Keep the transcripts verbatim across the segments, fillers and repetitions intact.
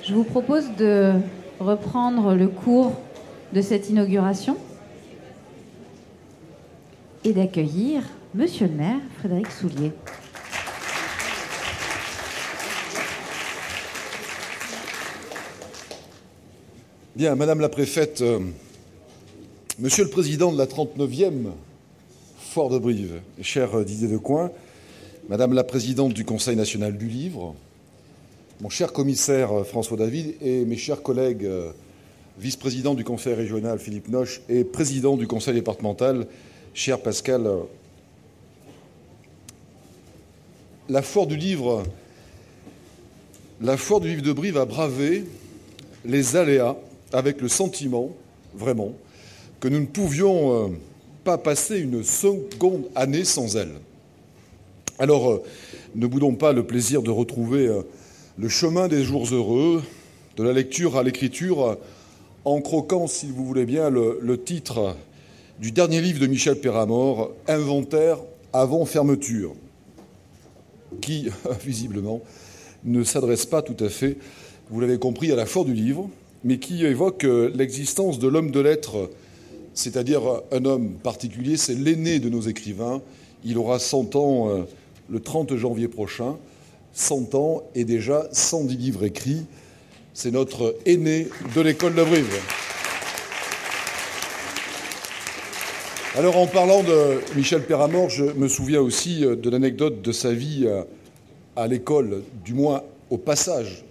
Je vous propose de reprendre le cours de cette inauguration et d'accueillir Monsieur le maire, Frédéric Soulier. Bien, Madame la Préfète, euh, Monsieur le Président de la trente-neuvième Foire de Brive, cher Didier Decoing, Madame la Présidente du Conseil national du livre, mon cher commissaire François David et mes chers collègues euh, vice-président du Conseil régional Philippe Noche et président du Conseil départemental, cher Pascal. La Foire du livre, la Foire du livre de Brive a bravé les aléas avec le sentiment, vraiment, que nous ne pouvions euh, pas passer une seconde année sans elle. Alors, euh, ne boudons pas le plaisir de retrouver euh, le chemin des jours heureux, de la lecture à l'écriture, euh, en croquant, si vous voulez bien, le, le titre du dernier livre de Michel Péramor, « Inventaire avant fermeture », qui, visiblement, ne s'adresse pas tout à fait, vous l'avez compris, à la Foire du livre, mais qui évoque l'existence de l'homme de lettres, c'est-à-dire un homme particulier, c'est l'aîné de nos écrivains. Il aura cent ans le trente janvier prochain, cent ans et déjà cent dix livres écrits. C'est notre aîné de l'école de Brive. Alors, en parlant de Michel Péramor, je me souviens aussi de l'anecdote de sa vie à l'école, du moins au passage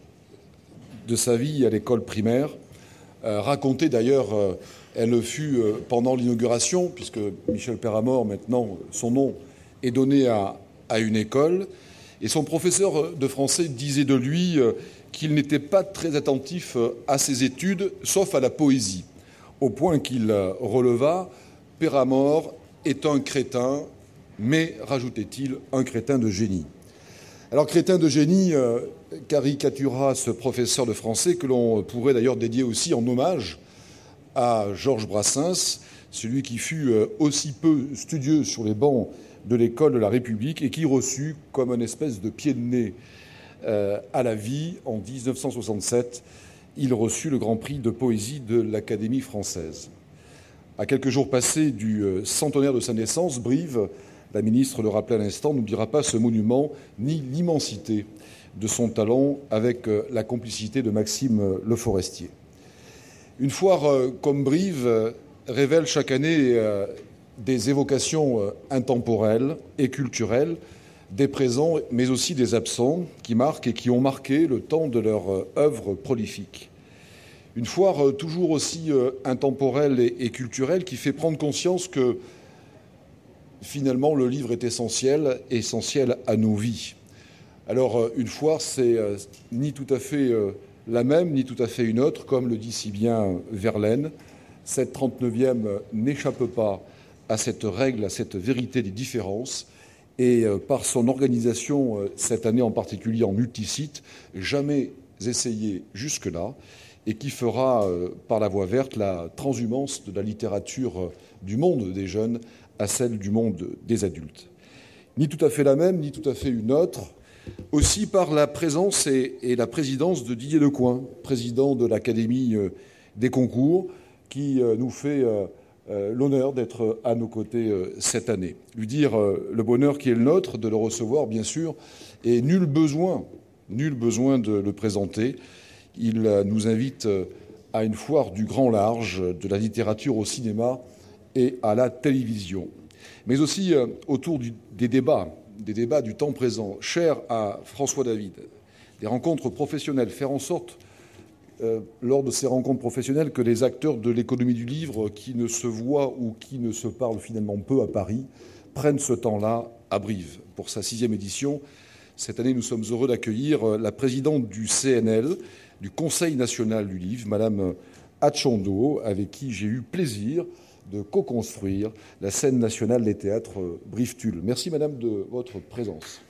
de sa vie à l'école primaire, euh, racontée d'ailleurs, euh, elle le fut euh, pendant l'inauguration, puisque Michel Péramor, maintenant, son nom est donné à, à une école, et son professeur de français disait de lui euh, qu'il n'était pas très attentif à ses études, sauf à la poésie, au point qu'il euh, releva « Péramor est un crétin, mais, rajoutait-il, un crétin de génie ». Alors, crétin de génie euh, caricatura ce professeur de français que l'on pourrait d'ailleurs dédier aussi en hommage à Georges Brassens, celui qui fut euh, aussi peu studieux sur les bancs de l'école de la République et qui reçut comme une espèce de pied de nez euh, à la vie. En dix-neuf cent soixante-sept, il reçut le Grand Prix de poésie de l'Académie française. À quelques jours passés du euh, centenaire de sa naissance, Brive, la ministre le rappelait à l'instant, n'oubliera pas ce monument ni l'immensité de son talent avec la complicité de Maxime Le Forestier. Une foire comme Brive révèle chaque année des évocations intemporelles et culturelles, des présents mais aussi des absents qui marquent et qui ont marqué le temps de leur œuvre prolifique. Une foire toujours aussi intemporelle et culturelle qui fait prendre conscience que finalement, le livre est essentiel, essentiel à nos vies. Alors, une foire, c'est ni tout à fait la même, ni tout à fait une autre, comme le dit si bien Verlaine. Cette trente-neuvième n'échappe pas à cette règle, à cette vérité des différences, et par son organisation, cette année en particulier en multisite, jamais essayée jusque-là, et qui fera, par la voie verte, la transhumance de la littérature du monde des jeunes à celle du monde des adultes. Ni tout à fait la même, ni tout à fait une autre, aussi par la présence et, et la présidence de Didier Decoing, président de l'Académie des concours, qui nous fait l'honneur d'être à nos côtés cette année. Lui dire le bonheur qui est le nôtre de le recevoir, bien sûr, et nul besoin, nul besoin de le présenter. Il nous invite à une foire du grand large, de la littérature au cinéma et à la télévision, mais aussi euh, autour du, des débats, des débats du temps présent, chers à François David, des rencontres professionnelles, faire en sorte, euh, lors de ces rencontres professionnelles, que les acteurs de l'économie du livre, qui ne se voient ou qui ne se parlent finalement peu à Paris, prennent ce temps-là à Brive. Pour sa sixième édition, cette année, nous sommes heureux d'accueillir la présidente du C N L, du Conseil national du livre, Madame Atchando, avec qui j'ai eu plaisir de co-construire la scène nationale des théâtres Brive-Tulle. Merci, Madame, de votre présence.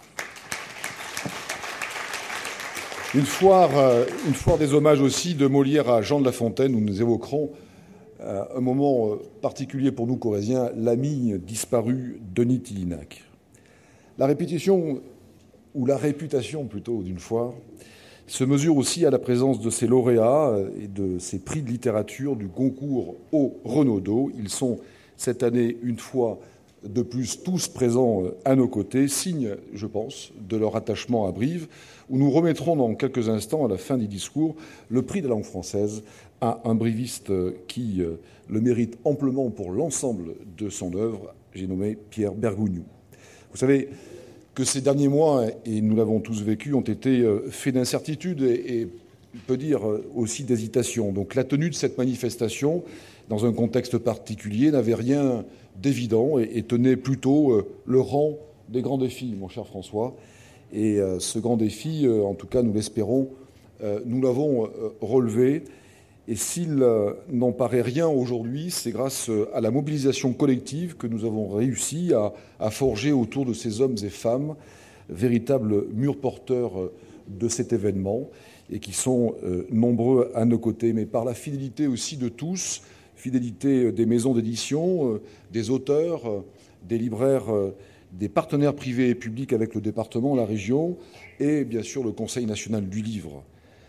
Une foire, une foire des hommages aussi de Molière à Jean de La Fontaine, où nous évoquerons un moment particulier pour nous, Corréziens, l'ami disparu Denis Tillinac. La répétition, ou la réputation plutôt, d'une foire, se mesure aussi à la présence de ces lauréats et de ces prix de littérature du concours au Renaudot. Ils sont cette année, une fois de plus, tous présents à nos côtés, signe, je pense, de leur attachement à Brive, où nous remettrons dans quelques instants, à la fin du discours, le prix de la langue française à un briviste qui le mérite amplement pour l'ensemble de son œuvre. J'ai nommé Pierre Bergougnoux. Vous savez que ces derniers mois, et nous l'avons tous vécu, ont été faits d'incertitudes et, et on peut dire aussi d'hésitation. Donc la tenue de cette manifestation, dans un contexte particulier, n'avait rien d'évident et, et tenait plutôt le rang des grands défis, mon cher François. Et ce grand défi, en tout cas nous l'espérons, nous l'avons relevé. Et s'il n'en paraît rien aujourd'hui, c'est grâce à la mobilisation collective que nous avons réussi à, à forger autour de ces hommes et femmes, véritables murs porteurs de cet événement, et qui sont euh, nombreux à nos côtés, mais par la fidélité aussi de tous, fidélité des maisons d'édition, euh, des auteurs, euh, des libraires, euh, des partenaires privés et publics avec le département, la région, et bien sûr le Conseil national du livre.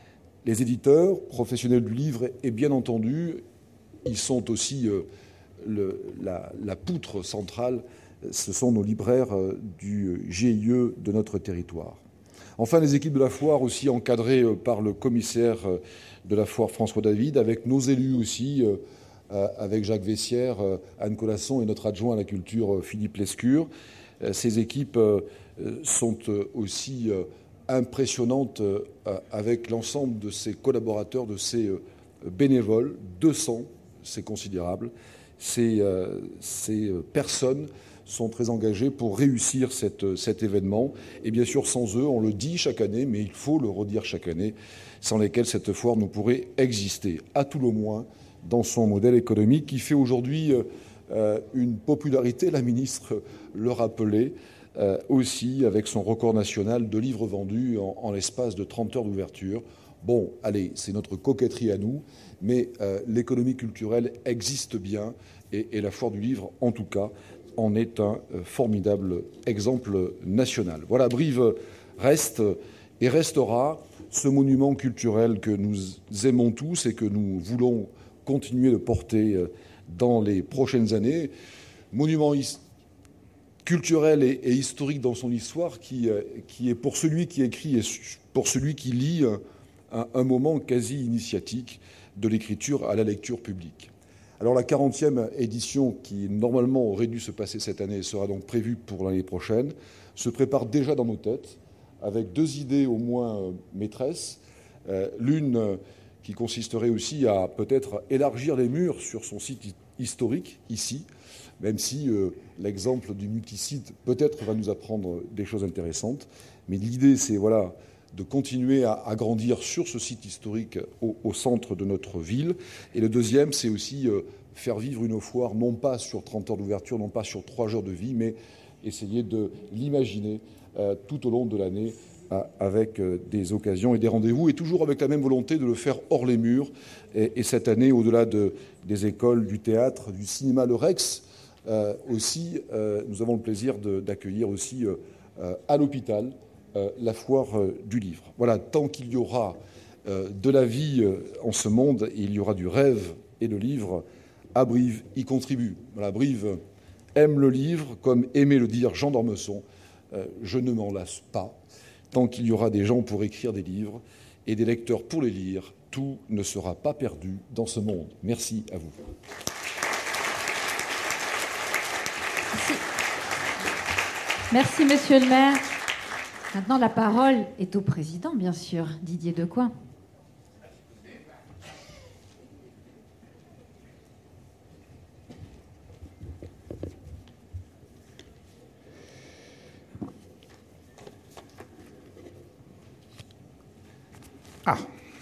Les éditeurs, professionnels du livre, et bien entendu, ils sont aussi euh, le, la, la poutre centrale, ce sont nos libraires euh, du G I E de notre territoire. Enfin, les équipes de la foire aussi encadrées euh, par le commissaire euh, de la foire François David, avec nos élus aussi, euh, euh, avec Jacques Vessière, euh, Anne Colasson et notre adjoint à la culture euh, Philippe Lescure. Euh, ces équipes euh, sont euh, aussi euh, impressionnante avec l'ensemble de ces collaborateurs, de ces bénévoles, deux cents, c'est considérable. Ces, ces personnes sont très engagées pour réussir cette, cet événement. Et bien sûr, sans eux, on le dit chaque année, mais il faut le redire chaque année, sans lesquels cette foire ne pourrait exister, à tout le moins dans son modèle économique qui fait aujourd'hui une popularité, la ministre le rappelait, Euh, aussi avec son record national de livres vendus en, en l'espace de trente heures d'ouverture. Bon, allez, c'est notre coquetterie à nous, mais euh, l'économie culturelle existe bien et, et la foire du livre, en tout cas, en est un euh, formidable exemple national. Voilà, Brive reste et restera ce monument culturel que nous aimons tous et que nous voulons continuer de porter euh, dans les prochaines années. Monument historique, culturel et, et historique dans son histoire, qui, qui est pour celui qui écrit et pour celui qui lit un, un moment quasi initiatique de l'écriture à la lecture publique. Alors la quarantième édition, qui normalement aurait dû se passer cette année, sera donc prévue pour l'année prochaine, se prépare déjà dans nos têtes, avec deux idées au moins maîtresses. Euh, l'une euh, qui consisterait aussi à peut-être élargir les murs sur son site historique, ici, même si euh, l'exemple du multisite peut-être va nous apprendre des choses intéressantes. Mais l'idée, c'est voilà, de continuer à, à grandir sur ce site historique au, au centre de notre ville. Et le deuxième, c'est aussi euh, faire vivre une foire, non pas sur trente heures d'ouverture, non pas sur trois jours de vie, mais essayer de l'imaginer euh, tout au long de l'année euh, avec euh, des occasions et des rendez-vous, et toujours avec la même volonté de le faire hors les murs. Et, et cette année, au-delà de, des écoles, du théâtre, du cinéma, le Rex, Euh, aussi, euh, nous avons le plaisir de, d'accueillir aussi euh, euh, à l'hôpital euh, la foire euh, du livre. Voilà, tant qu'il y aura euh, de la vie euh, en ce monde, il y aura du rêve et le livre, à Brive y contribue. Voilà, Brive aime le livre, comme aimait le dire Jean d'Ormesson. Euh, je ne m'en lasse pas. Tant qu'il y aura des gens pour écrire des livres et des lecteurs pour les lire, tout ne sera pas perdu dans ce monde. Merci à vous. Merci, monsieur le maire. Maintenant, la parole est au président, bien sûr, Didier Decoing. Ah,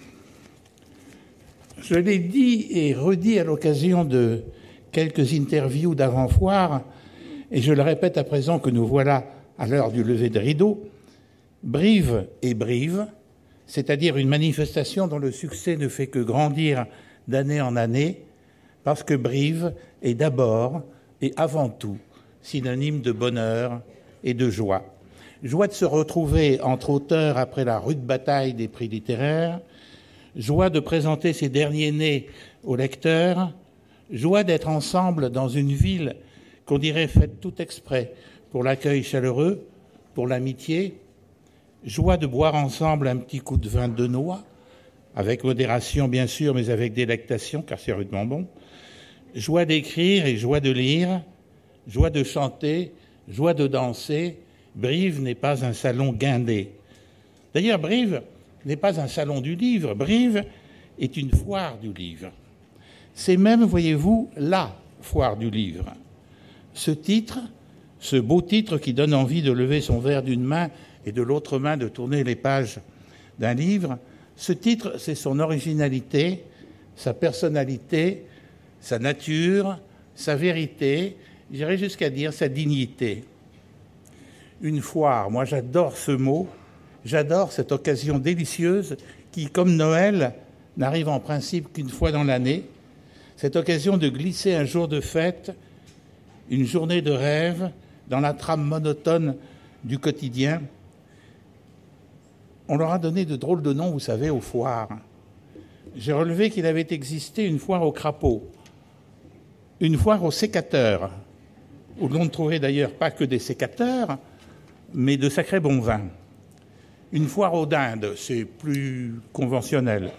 je l'ai dit et redit à l'occasion de quelques interviews d'avant-foire, et je le répète à présent que nous voilà à l'heure du lever de rideau, Brive est Brive, c'est-à-dire une manifestation dont le succès ne fait que grandir d'année en année, parce que Brive est d'abord et avant tout synonyme de bonheur et de joie. joie de se retrouver entre auteurs après la rude bataille des prix littéraires, joie de présenter ses derniers nés aux lecteurs, joie d'être ensemble dans une ville qu'on dirait faite tout exprès pour l'accueil chaleureux, pour l'amitié, joie de boire ensemble un petit coup de vin de noix, avec modération bien sûr, mais avec délectation, car c'est rudement bon, joie d'écrire et joie de lire, joie de chanter, joie de danser. Brive n'est pas un salon guindé. D'ailleurs, Brive n'est pas un salon du livre. Brive est une foire du livre. C'est même, voyez-vous, la foire du livre. Ce titre, ce beau titre qui donne envie de lever son verre d'une main et de l'autre main de tourner les pages d'un livre, ce titre, c'est son originalité, sa personnalité, sa nature, sa vérité, j'irais jusqu'à dire sa dignité. Une foire, moi j'adore ce mot, j'adore cette occasion délicieuse qui, comme Noël, n'arrive en principe qu'une fois dans l'année, cette occasion de glisser un jour de fête, une journée de rêve, dans la trame monotone du quotidien. On leur a donné de drôles de noms, vous savez, aux foires. J'ai relevé qu'il avait existé une foire aux crapauds, une foire aux sécateurs, où l'on ne trouvait d'ailleurs pas que des sécateurs, mais de sacrés bons vins. Une foire aux dindes, c'est plus conventionnel.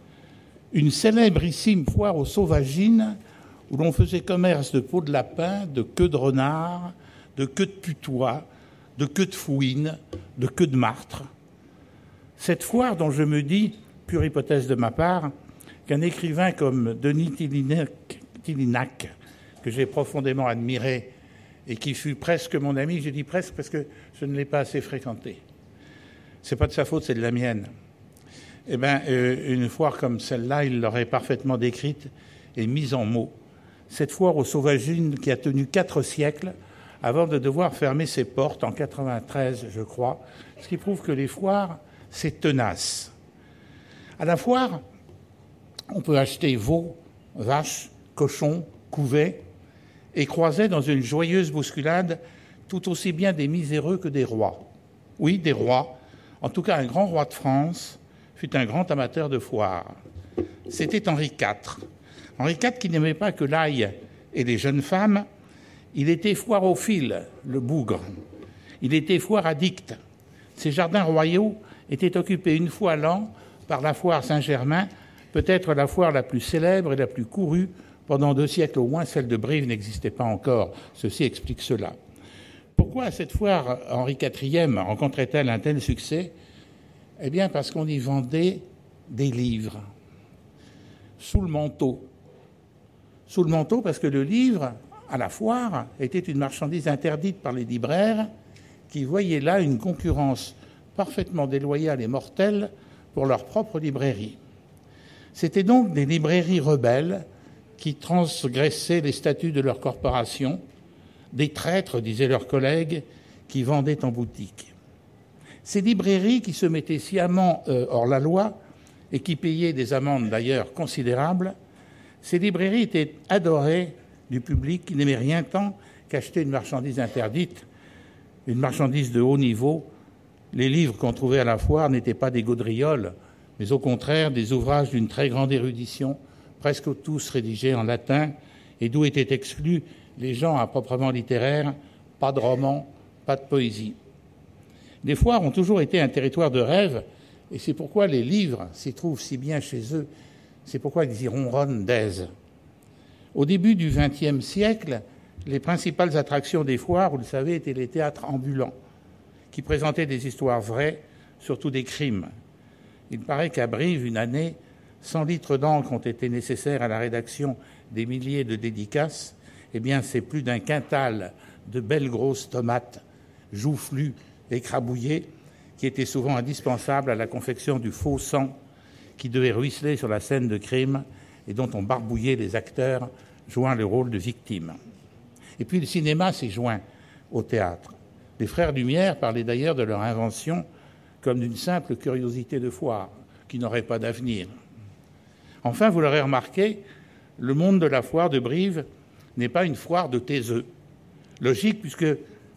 Une célébrissime foire aux sauvagines, où l'on faisait commerce de peaux de lapin, de queues de renard, de queues de putois, de queues de fouine, de queues de martre. Cette foire dont je me dis, pure hypothèse de ma part, qu'un écrivain comme Denis Tillinac, que j'ai profondément admiré et qui fut presque mon ami, je dis presque parce que je ne l'ai pas assez fréquenté. C'est pas de sa faute, c'est de la mienne. Eh bien, euh, une foire comme celle-là, il l'aurait parfaitement décrite et mise en mots. Cette foire aux sauvagines qui a tenu quatre siècles avant de devoir fermer ses portes en quatre-vingt-treize, je crois, ce qui prouve que les foires, c'est tenace. À la foire, on peut acheter veaux, vaches, cochons, couvets, et croisait dans une joyeuse bousculade tout aussi bien des miséreux que des rois. Oui, des rois. En tout cas, un grand roi de France fut un grand amateur de foire. C'était Henri quatre. Henri quatre qui n'aimait pas que l'ail et les jeunes femmes, il était foirophile, le bougre. Il était foire addict. Ses jardins royaux étaient occupés une fois l'an par la foire Saint-Germain, peut-être la foire la plus célèbre et la plus courue. Pendant deux siècles au moins, celle de Brive n'existait pas encore. Ceci explique cela. Pourquoi à cette foire Henri quatrième rencontrait-elle un tel succès ? Eh bien, parce qu'on y vendait des livres, sous le manteau. Sous le manteau, parce que le livre, à la foire, était une marchandise interdite par les libraires qui voyaient là une concurrence parfaitement déloyale et mortelle pour leur propre librairie. C'était donc des librairies rebelles qui transgressaient les statuts de leur corporation, des traîtres, disaient leurs collègues, qui vendaient en boutique. Ces librairies qui se mettaient sciemment euh, hors la loi et qui payaient des amendes d'ailleurs considérables, ces librairies étaient adorées du public qui n'aimait rien tant qu'acheter une marchandise interdite, une marchandise de haut niveau. Les livres qu'on trouvait à la foire n'étaient pas des gaudrioles, mais au contraire des ouvrages d'une très grande érudition, presque tous rédigés en latin, et d'où étaient exclus les gens à proprement littéraires, pas de romans, pas de poésie. Les foires ont toujours été un territoire de rêve, et c'est pourquoi les livres s'y trouvent si bien chez eux, c'est pourquoi ils y ronronnent d'aise. Au début du vingtième siècle, les principales attractions des foires, vous le savez, étaient les théâtres ambulants, qui présentaient des histoires vraies, surtout des crimes. Il paraît qu'à Brive, une année, cent litres d'encre ont été nécessaires à la rédaction des milliers de dédicaces. Eh bien, c'est plus d'un quintal de belles grosses tomates, joufflues, écrabouillées, qui étaient souvent indispensables à la confection du faux sang qui devait ruisseler sur la scène de crime et dont on barbouillait les acteurs jouant le rôle de victimes. Et puis le cinéma s'est joint au théâtre. Les frères Lumière parlaient d'ailleurs de leur invention comme d'une simple curiosité de foire qui n'aurait pas d'avenir. Enfin, vous l'aurez remarqué, le monde de la foire de Brive n'est pas une foire de taiseux. Logique, puisque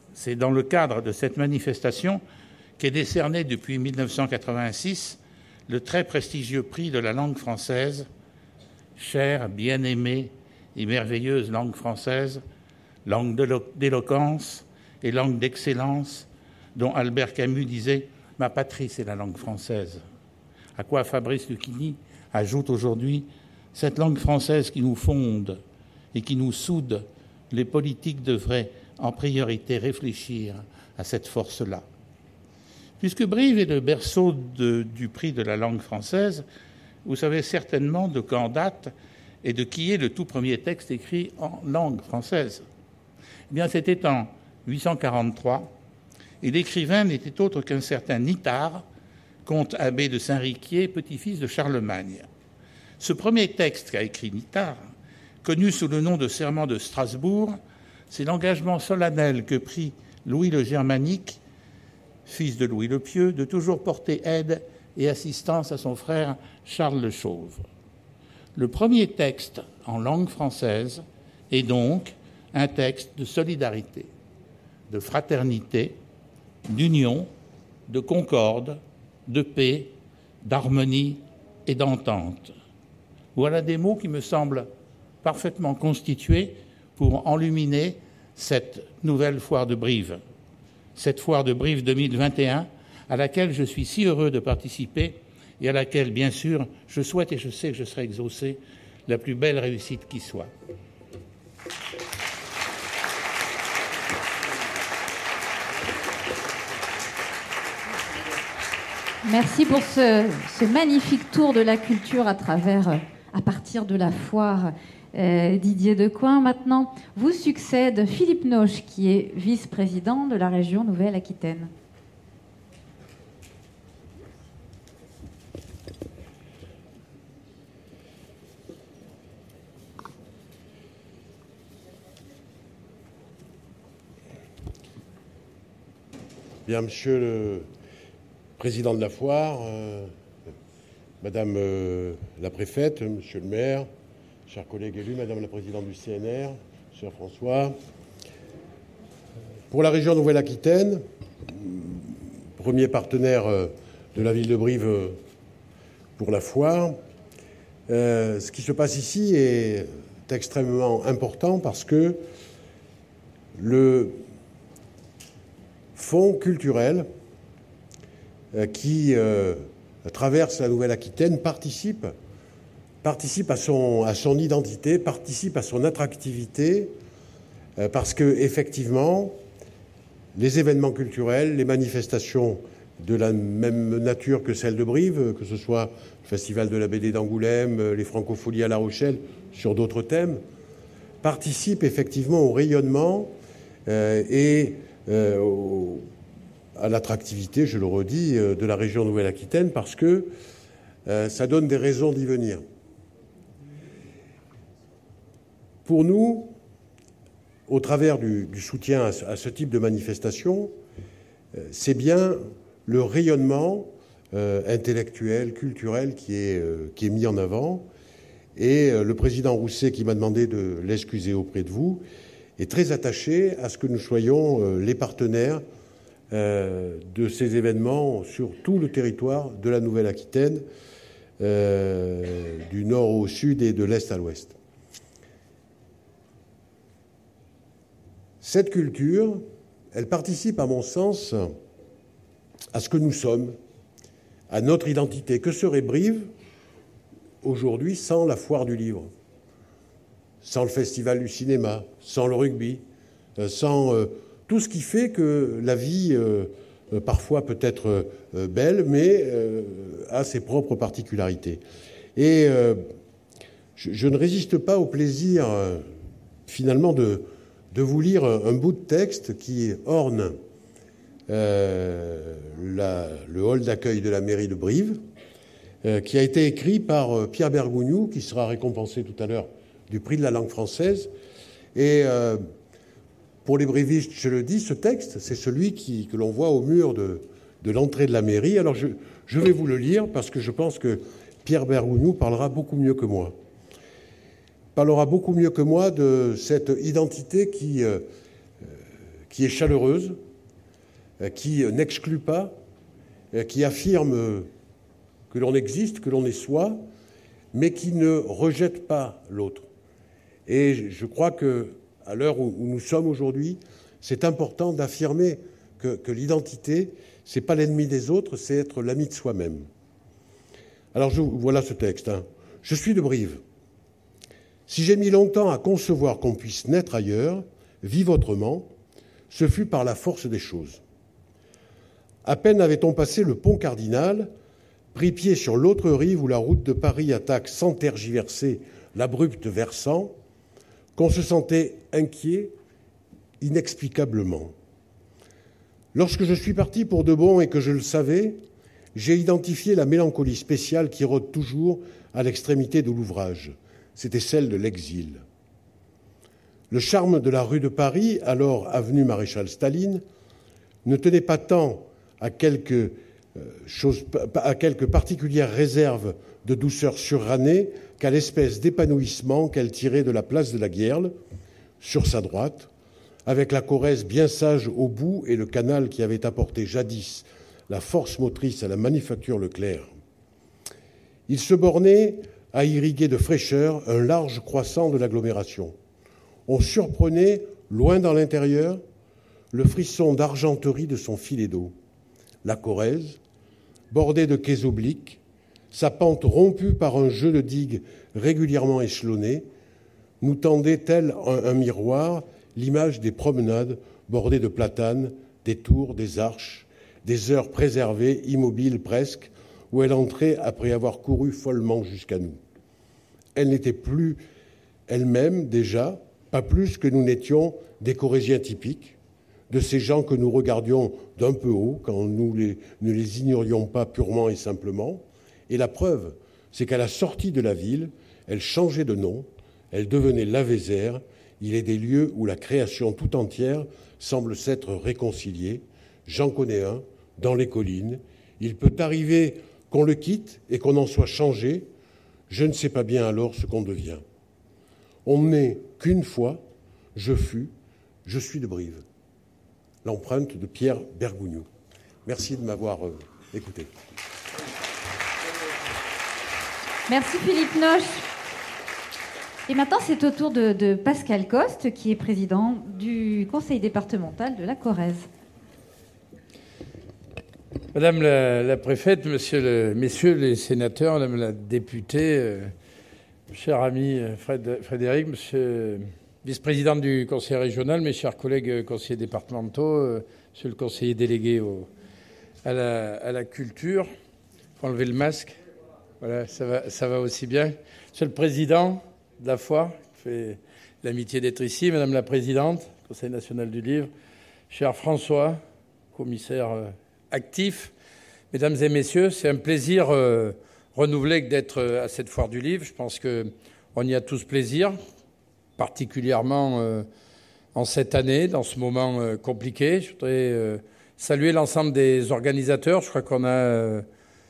C'est dans le cadre de cette manifestation qu'est décerné depuis mille neuf cent quatre-vingt-six le très prestigieux prix de la langue française, chère, bien-aimée et merveilleuse langue française, langue d'éloquence et langue d'excellence, dont Albert Camus disait « Ma patrie, c'est la langue française ». À quoi Fabrice Lucchini ajoute aujourd'hui « Cette langue française qui nous fonde et qui nous soude, les politiques devraient en priorité réfléchir à cette force-là ». Puisque Brive est le berceau de, du prix de la langue française, vous savez certainement de quand date et de qui est le tout premier texte écrit en langue française. Eh bien, c'était en huit cent quarante-trois, et l'écrivain n'était autre qu'un certain Nithard, comte abbé de Saint-Riquier, petit-fils de Charlemagne. Ce premier texte qu'a écrit Nithard, connu sous le nom de Serment de Strasbourg, c'est l'engagement solennel que prit Louis le Germanique, fils de Louis le Pieux, de toujours porter aide et assistance à son frère Charles le Chauve. Le premier texte en langue française est donc un texte de solidarité, de fraternité, d'union, de concorde, de paix, d'harmonie et d'entente. Voilà des mots qui me semblent parfaitement constitués pour enluminer cette nouvelle foire de Brive. Cette foire de Brive deux mille vingt et un, à laquelle je suis si heureux de participer et à laquelle, bien sûr, je souhaite et je sais que je serai exaucé la plus belle réussite qui soit. Merci pour ce, ce magnifique tour de la culture à travers, à partir de la foire. Euh, Didier Decoing, maintenant, vous succède Philippe Noche, qui est vice-président de la région Nouvelle-Aquitaine. Bien, monsieur le président de la foire, euh, madame euh, la préfète, monsieur le maire, chers collègues élus, madame la présidente du C N R, cher François. Pour la région Nouvelle-Aquitaine, premier partenaire de la ville de Brive pour la foire, euh, ce qui se passe ici est extrêmement important parce que le fonds culturel euh, qui euh, traverse la Nouvelle-Aquitaine participe participe à son, à son identité, participe à son attractivité, euh, parce que effectivement, les événements culturels, les manifestations de la même nature que celle de Brive, que ce soit le Festival de la B D d'Angoulême, les Francopholies à La Rochelle, sur d'autres thèmes, participent effectivement au rayonnement euh, et euh, au, à l'attractivité, je le redis, euh, de la région Nouvelle-Aquitaine, parce que euh, ça donne des raisons d'y venir. Pour nous, au travers du, du soutien à ce, à ce type de manifestation, euh, c'est bien le rayonnement euh, intellectuel, culturel qui est, euh, qui est mis en avant. Et euh, le président Rousset, qui m'a demandé de l'excuser auprès de vous, est très attaché à ce que nous soyons euh, les partenaires euh, de ces événements sur tout le territoire de la Nouvelle-Aquitaine, euh, du nord au sud et de l'est à l'ouest. Cette culture, elle participe, à mon sens, à ce que nous sommes, à notre identité. Que serait Brive aujourd'hui sans la foire du livre, sans le festival du cinéma, sans le rugby, sans euh, tout ce qui fait que la vie, euh, parfois peut être euh, belle, mais euh, a ses propres particularités. Et euh, je, je ne résiste pas au plaisir, euh, finalement, de de vous lire un bout de texte qui orne euh, la, le hall d'accueil de la mairie de Brive, euh, qui a été écrit par euh, Pierre Bergougnoux, qui sera récompensé tout à l'heure du prix de la langue française. Et euh, pour les brivistes, je le dis, ce texte, c'est celui qui, que l'on voit au mur de, de l'entrée de la mairie. Alors je, je vais vous le lire parce que je pense que Pierre Bergougnoux parlera beaucoup mieux que moi. parlera beaucoup mieux que moi de cette identité qui, euh, qui est chaleureuse, qui n'exclut pas, qui affirme que l'on existe, que l'on est soi, mais qui ne rejette pas l'autre. Et je crois qu'à l'heure où nous sommes aujourd'hui, c'est important d'affirmer que, que l'identité, ce n'est pas l'ennemi des autres, c'est être l'ami de soi-même. Alors je, voilà ce texte. Hein. Je suis de Brive. Si j'ai mis longtemps à concevoir qu'on puisse naître ailleurs, vivre autrement, ce fut par la force des choses. À peine avait-on passé le pont Cardinal, pris pied sur l'autre rive où la route de Paris attaque sans tergiverser l'abrupte versant, qu'on se sentait inquiet inexplicablement. Lorsque je suis parti pour de bon et que je le savais, j'ai identifié la mélancolie spéciale qui rôde toujours à l'extrémité de l'ouvrage. C'était celle de l'exil. Le charme de la rue de Paris, alors avenue Maréchal Staline, ne tenait pas tant à quelques, euh, choses, à quelques particulières réserves de douceur surannée qu'à l'espèce d'épanouissement qu'elle tirait de la place de la Guerle, sur sa droite, avec la Corrèze bien sage au bout et le canal qui avait apporté jadis la force motrice à la manufacture Leclerc. Il se bornait à irriguer de fraîcheur un large croissant de l'agglomération. On surprenait, loin dans l'intérieur, le frisson d'argenterie de son filet d'eau. La Corrèze, bordée de quais obliques, sa pente rompue par un jeu de digues régulièrement échelonnées, nous tendait, tel un, un miroir, l'image des promenades bordées de platanes, des tours, des arches, des heures préservées, immobiles presque, où elle entrait après avoir couru follement jusqu'à nous. Elle n'était plus elle-même déjà, pas plus que nous n'étions des Corésiens typiques, de ces gens que nous regardions d'un peu haut quand nous les, ne les ignorions pas purement et simplement. Et la preuve, c'est qu'à la sortie de la ville, elle changeait de nom, elle devenait la Vézère. Il est des lieux où la création tout entière semble s'être réconciliée. J'en connais un, dans les collines. Il peut arriver qu'on le quitte et qu'on en soit changé. Je ne sais pas bien alors ce qu'on devient. On n'est qu'une fois, je fus, je suis de Brive. L'empreinte de Pierre Bergougnoux. Merci de m'avoir euh, écouté. Merci Philippe Noche. Et maintenant, c'est au tour de, de Pascal Coste, qui est président du conseil départemental de la Corrèze. Madame la, la préfète, monsieur le, messieurs les sénateurs, madame la députée, euh, cher ami Fred, Frédéric, monsieur le vice-président du conseil régional, mes chers collègues conseillers départementaux, euh, monsieur le conseiller délégué au, à, la, à la culture, il faut enlever le masque, voilà, ça va, ça va aussi bien. Monsieur le président de la foire, qui fait l'amitié d'être ici, madame la présidente, conseil national du livre, cher François, commissaire euh, actif, mesdames et messieurs, c'est un plaisir euh, renouvelé d'être à cette foire du livre. Je pense qu'on y a tous plaisir, particulièrement euh, en cette année, dans ce moment euh, compliqué. Je voudrais euh, saluer l'ensemble des organisateurs. Je crois qu'on a euh,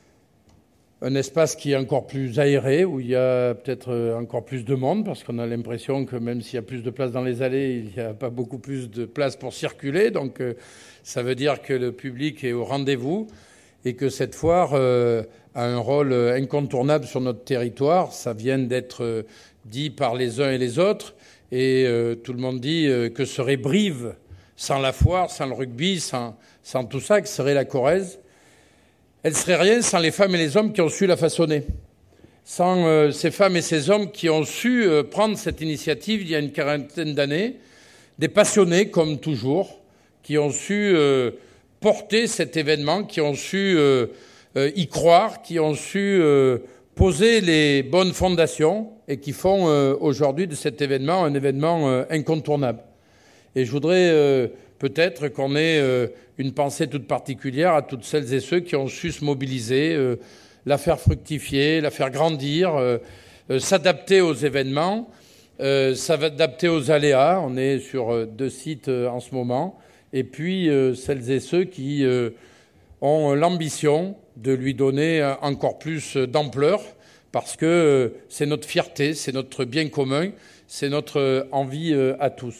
un espace qui est encore plus aéré, où il y a peut-être euh, encore plus de monde, parce qu'on a l'impression que même s'il y a plus de place dans les allées, il n'y a pas beaucoup plus de place pour circuler. Donc euh, ça veut dire que le public est au rendez-vous et que cette foire euh, a un rôle incontournable sur notre territoire. Ça vient d'être euh, dit par les uns et les autres. Et euh, tout le monde dit euh, que serait Brive sans la foire, sans le rugby, sans, sans tout ça, que serait la Corrèze. Elle serait rien sans les femmes et les hommes qui ont su la façonner. Sans euh, ces femmes et ces hommes qui ont su euh, prendre cette initiative il y a une quarantaine d'années, des passionnés comme toujours, qui ont su euh, porter cet événement, qui ont su euh, euh, y croire, qui ont su euh, poser les bonnes fondations et qui font euh, aujourd'hui de cet événement un événement euh, incontournable. Et je voudrais euh, peut-être qu'on ait euh, une pensée toute particulière à toutes celles et ceux qui ont su se mobiliser, euh, la faire fructifier, la faire grandir, euh, euh, s'adapter aux événements, euh, s'adapter aux aléas. On est sur euh, deux sites euh, en ce moment. Et puis euh, celles et ceux qui euh, ont l'ambition de lui donner encore plus d'ampleur, parce que euh, c'est notre fierté, c'est notre bien commun, c'est notre envie euh, à tous.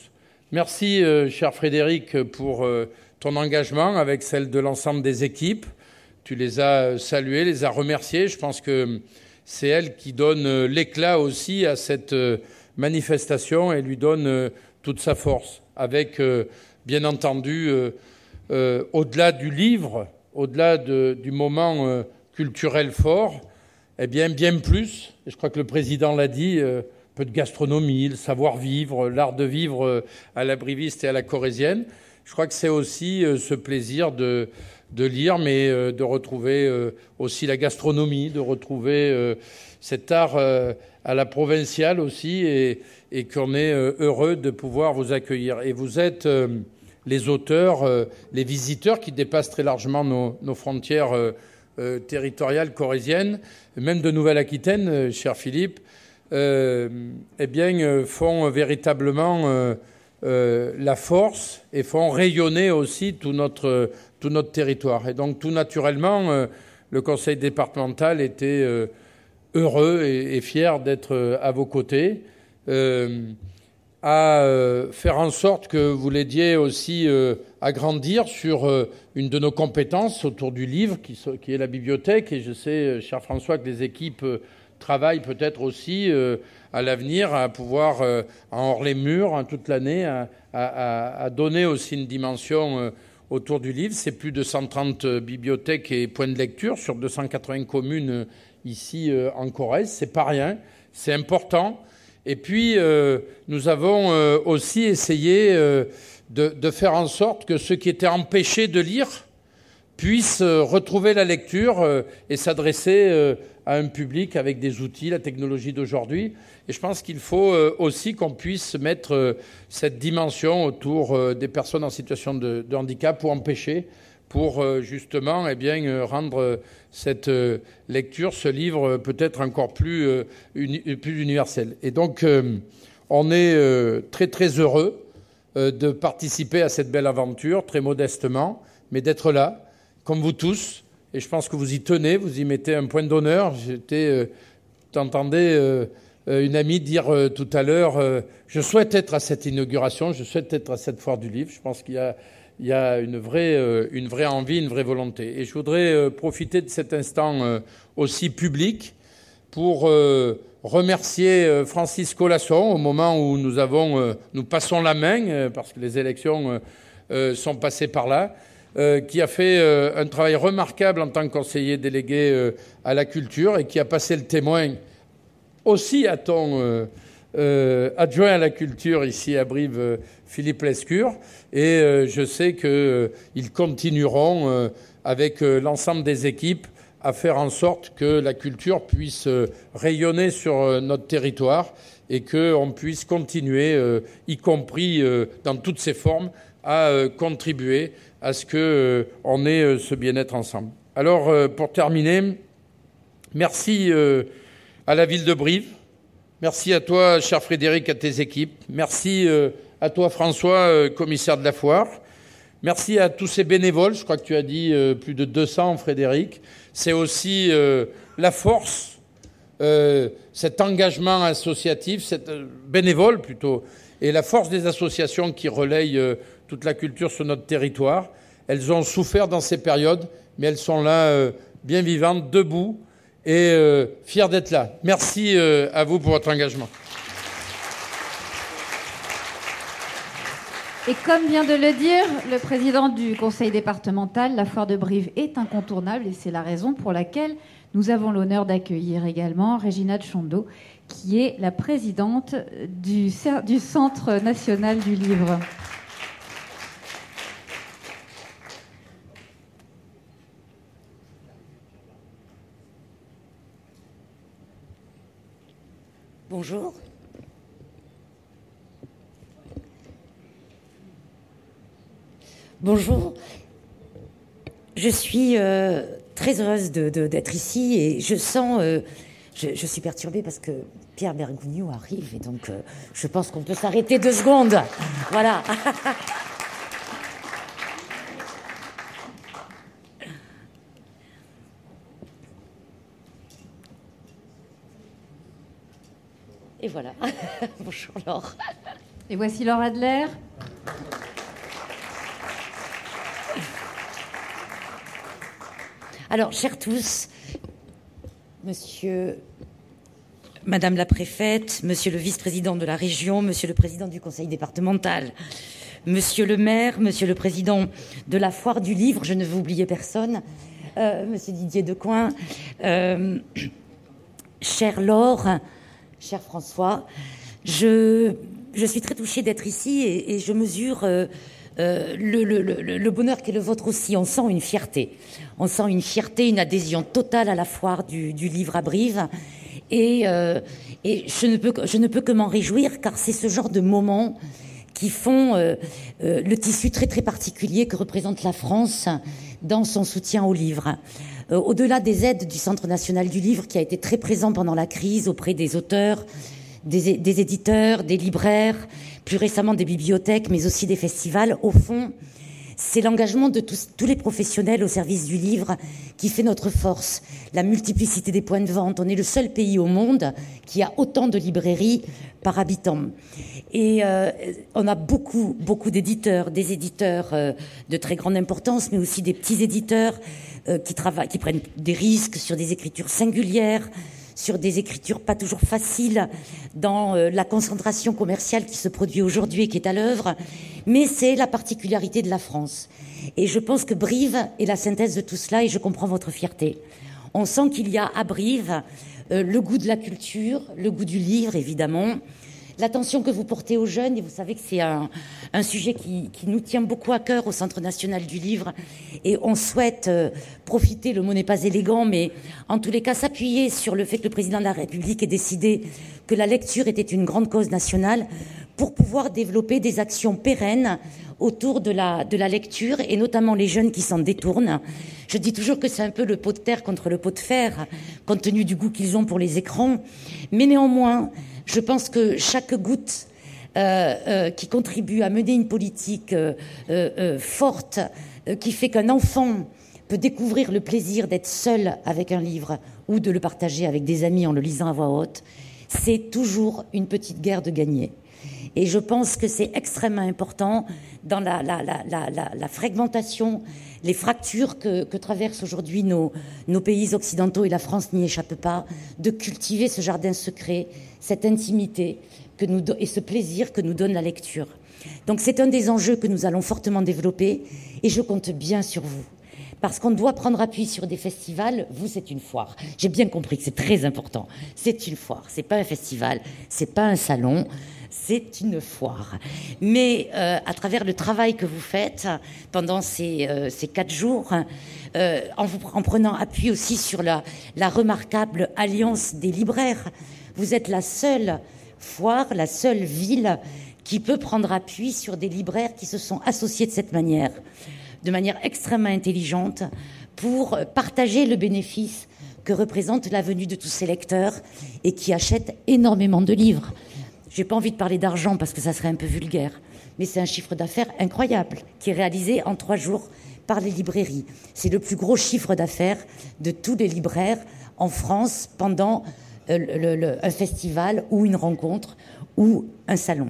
Merci, euh, cher Frédéric, pour euh, ton engagement avec celle de l'ensemble des équipes. Tu les as saluées, les as remerciées. Je pense que c'est elle qui donne l'éclat aussi à cette manifestation et lui donne toute sa force. Avec, bien entendu, euh, euh, au-delà du livre, au-delà de, du moment euh, culturel fort, eh bien, bien plus, et je crois que le président l'a dit, euh, un peu de gastronomie, le savoir-vivre, l'art de vivre euh, à la briviste et à la corésienne. Je crois que c'est aussi euh, ce plaisir de... de lire, mais euh, de retrouver euh, aussi la gastronomie, de retrouver euh, cet art euh, à la provinciale aussi, et, et qu'on est euh, heureux de pouvoir vous accueillir. Et vous êtes euh, les auteurs, euh, les visiteurs qui dépassent très largement nos, nos frontières euh, euh, territoriales corésiennes, même de Nouvelle-Aquitaine, euh, cher Philippe, euh, eh bien, euh, font véritablement euh, euh, la force et font rayonner aussi tout notre tout notre territoire. Et donc, tout naturellement, euh, le conseil départemental était euh, heureux et, et fier d'être euh, à vos côtés, euh, à euh, faire en sorte que vous l'aidiez aussi euh, à grandir sur euh, une de nos compétences autour du livre, qui, qui est la bibliothèque. Et je sais, cher François, que les équipes euh, travaillent peut-être aussi euh, à l'avenir à pouvoir, euh, en hors les murs, hein, toute l'année, à, à, à donner aussi une dimension euh, autour du livre. C'est plus de cent trente bibliothèques et points de lecture sur deux cent quatre-vingts communes ici en Corrèze. C'est pas rien, c'est important. Et puis, euh, nous avons euh, aussi essayé euh, de, de faire en sorte que ceux qui étaient empêchés de lire puissent euh, retrouver la lecture euh, et s'adresser euh, à un public avec des outils, la technologie d'aujourd'hui. Et je pense qu'il faut euh, aussi qu'on puisse mettre euh, cette dimension autour euh, des personnes en situation de, de handicap ou empêchées pour euh, justement eh bien, euh, rendre cette euh, lecture, ce livre, euh, peut-être encore plus, euh, uni, plus universel. Et donc, euh, on est euh, très très heureux euh, de participer à cette belle aventure, très modestement, mais d'être là, comme vous tous. Et je pense que vous y tenez, vous y mettez un point d'honneur. J'étais, euh, t'entendais euh, une amie dire euh, tout à l'heure, euh, je souhaite être à cette inauguration, je souhaite être à cette foire du livre. Je pense qu'il y a, il y a une vraie, euh, une vraie envie, une vraie volonté. Et je voudrais euh, profiter de cet instant euh, aussi public pour euh, remercier euh, Francis Colasson au moment où nous avons, euh, nous passons la main, euh, parce que les élections euh, euh, sont passées par là. Euh, qui a fait euh, un travail remarquable en tant que conseiller délégué euh, à la culture et qui a passé le témoin aussi à ton euh, euh, adjoint à la culture ici à Brive, euh, Philippe Lescure. Et euh, je sais qu'ils euh, continueront euh, avec euh, l'ensemble des équipes à faire en sorte que la culture puisse euh, rayonner sur euh, notre territoire et qu'on puisse continuer, euh, y compris euh, dans toutes ses formes, à euh, contribuer à ce qu'on euh, ait euh, ce bien-être ensemble. Alors, euh, pour terminer, merci euh, à la ville de Brive, merci à toi, cher Frédéric, à tes équipes, merci euh, à toi, François, euh, commissaire de la foire, merci à tous ces bénévoles, je crois que tu as dit euh, plus de deux cents, Frédéric. C'est aussi euh, la force, euh, cet engagement associatif, cet euh, bénévole plutôt, et la force des associations qui relayent euh, toute la culture sur notre territoire. Elles ont souffert dans ces périodes, mais elles sont là, euh, bien vivantes, debout, et euh, fières d'être là. Merci euh, à vous pour votre engagement. Et comme vient de le dire le président du conseil départemental, la foire de Brive est incontournable, et c'est la raison pour laquelle nous avons l'honneur d'accueillir également Régina de Chondo, qui est la présidente du, du Centre national du livre. Bonjour. Bonjour. Je suis euh, très heureuse de, de, d'être ici et je sens... Euh, je, je suis perturbée parce que Pierre Bergogneau arrive et donc euh, je pense qu'on peut s'arrêter deux secondes. Voilà. Et voilà. Bonjour Laure. Et voici Laure Adler. Alors, chers tous, monsieur, madame la préfète, monsieur le vice-président de la région, monsieur le président du conseil départemental, monsieur le maire, monsieur le président de la foire du livre, je ne veux oublier personne, euh, monsieur Didier Decoing, euh, chère Laure, cher François, je, je suis très touchée d'être ici et, et je mesure euh, euh, le, le, le, le bonheur qui est le vôtre aussi. On sent une fierté. On sent une fierté, une adhésion totale à la foire du, du livre à Brive. Et, euh, et je, ne peux, je ne peux que m'en réjouir, car c'est ce genre de moments qui font euh, euh, le tissu très très particulier que représente la France dans son soutien au livre. Euh, au-delà des aides du Centre national du livre, qui a été très présent pendant la crise auprès des auteurs, des, des éditeurs, des libraires, plus récemment des bibliothèques, mais aussi des festivals, au fond, c'est l'engagement de tous, tous les professionnels au service du livre qui fait notre force. La multiplicité des points de vente. On est le seul pays au monde qui a autant de librairies par habitant. Et euh, on a beaucoup, beaucoup d'éditeurs, des éditeurs euh, de très grande importance, mais aussi des petits éditeurs euh, qui travaillent, qui prennent des risques sur des écritures singulières, sur des écritures pas toujours faciles dans euh, la concentration commerciale qui se produit aujourd'hui et qui est à l'œuvre. Mais c'est la particularité de la France. Et je pense que Brive est la synthèse de tout cela et je comprends votre fierté. On sent qu'il y a à Brive euh, le goût de la culture, le goût du livre, évidemment, l'attention que vous portez aux jeunes, et vous savez que c'est un, un sujet qui, qui nous tient beaucoup à cœur au Centre national du livre, et on souhaite euh, profiter, le mot n'est pas élégant, mais en tous les cas s'appuyer sur le fait que le président de la République ait décidé que la lecture était une grande cause nationale pour pouvoir développer des actions pérennes autour de la, de la lecture, et notamment les jeunes qui s'en détournent. Je dis toujours que c'est un peu le pot de terre contre le pot de fer, compte tenu du goût qu'ils ont pour les écrans, mais néanmoins, je pense que chaque goutte euh, euh, qui contribue à mener une politique euh, euh, forte, euh, qui fait qu'un enfant peut découvrir le plaisir d'être seul avec un livre ou de le partager avec des amis en le lisant à voix haute, c'est toujours une petite guerre de gagner. Et je pense que c'est extrêmement important dans la, la, la, la, la, la fragmentation, les fractures que, que traversent aujourd'hui nos, nos pays occidentaux, et la France n'y échappe pas, de cultiver ce jardin secret, cette intimité que nous, et ce plaisir que nous donne la lecture. Donc c'est un des enjeux que nous allons fortement développer, et je compte bien sur vous. Parce qu'on doit prendre appui sur des festivals. Vous, c'est une foire. J'ai bien compris que c'est très important. C'est une foire. C'est pas un festival. C'est pas un salon. C'est une foire. Mais euh, à travers le travail que vous faites pendant ces, euh, ces quatre jours, euh, en, vous, en prenant appui aussi sur la, la remarquable alliance des libraires, vous êtes la seule foire, la seule ville qui peut prendre appui sur des libraires qui se sont associés de cette manière, de manière extrêmement intelligente, pour partager le bénéfice que représente la venue de tous ces lecteurs et qui achètent énormément de livres. J'ai pas envie de parler d'argent parce que ça serait un peu vulgaire, mais c'est un chiffre d'affaires incroyable qui est réalisé en trois jours par les librairies. C'est le plus gros chiffre d'affaires de tous les libraires en France pendant euh, le, le, un festival ou une rencontre ou un salon.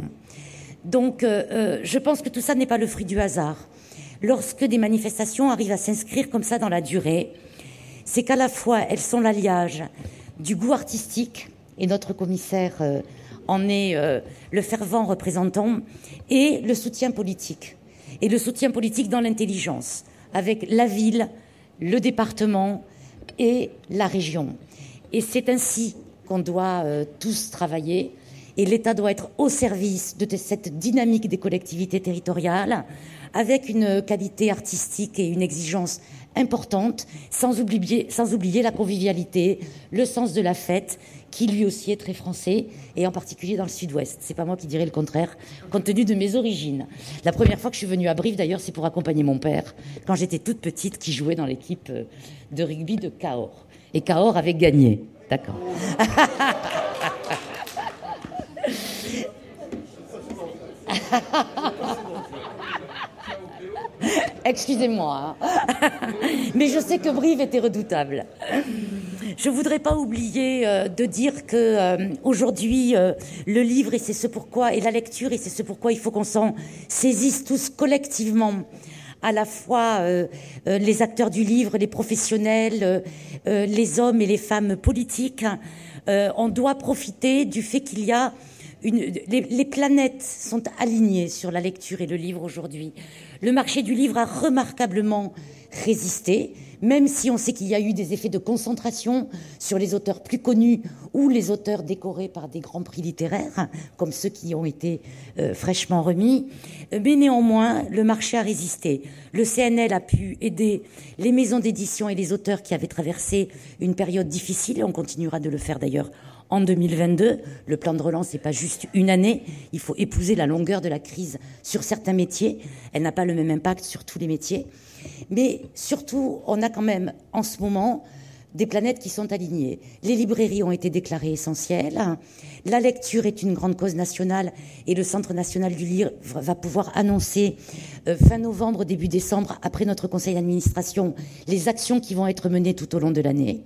Donc euh, euh, je pense que tout ça n'est pas le fruit du hasard. Lorsque des manifestations arrivent à s'inscrire comme ça dans la durée, c'est qu'à la fois elles sont l'alliage du goût artistique, et notre commissaire euh, en est euh, le fervent représentant, et le soutien politique. Et le soutien politique dans l'intelligence, avec la ville, le département et la région. Et c'est ainsi qu'on doit euh, tous travailler, et l'État doit être au service de cette dynamique des collectivités territoriales, avec une qualité artistique et une exigence importante, sans oublier, sans oublier la convivialité, le sens de la fête, qui lui aussi est très français, et en particulier dans le sud-ouest. C'est pas moi qui dirais le contraire, compte tenu de mes origines. La première fois que je suis venue à Brive, d'ailleurs, c'est pour accompagner mon père, quand j'étais toute petite, qui jouait dans l'équipe de rugby de Cahors. Et Cahors avait gagné. D'accord. Excusez-moi, hein. Mais je sais que Brive était redoutable. je ne voudrais pas oublier euh, de dire que euh, aujourd'hui, euh, le livre, et c'est ce pourquoi, et la lecture, et c'est ce pourquoi il faut qu'on s'en saisisse tous collectivement, à la fois euh, euh, les acteurs du livre, les professionnels, euh, euh, les hommes et les femmes politiques. Euh, on doit profiter du fait qu'il y a une, les, les planètes sont alignées sur la lecture et le livre aujourd'hui. Le marché du livre a remarquablement résisté, même si on sait qu'il y a eu des effets de concentration sur les auteurs plus connus ou les auteurs décorés par des grands prix littéraires, comme ceux qui ont été euh, fraîchement remis. Mais néanmoins, le marché a résisté. Le C N L a pu aider les maisons d'édition et les auteurs qui avaient traversé une période difficile, et on continuera de le faire d'ailleurs en deux mille vingt-deux. Le plan de relance n'est pas juste une année. Il faut épouser la longueur de la crise sur certains métiers. Elle n'a pas le même impact sur tous les métiers. Mais surtout, on a quand même, en ce moment, des planètes qui sont alignées. Les librairies ont été déclarées essentielles. La lecture est une grande cause nationale et le Centre national du livre va pouvoir annoncer euh, fin novembre, début décembre, après notre conseil d'administration, les actions qui vont être menées tout au long de l'année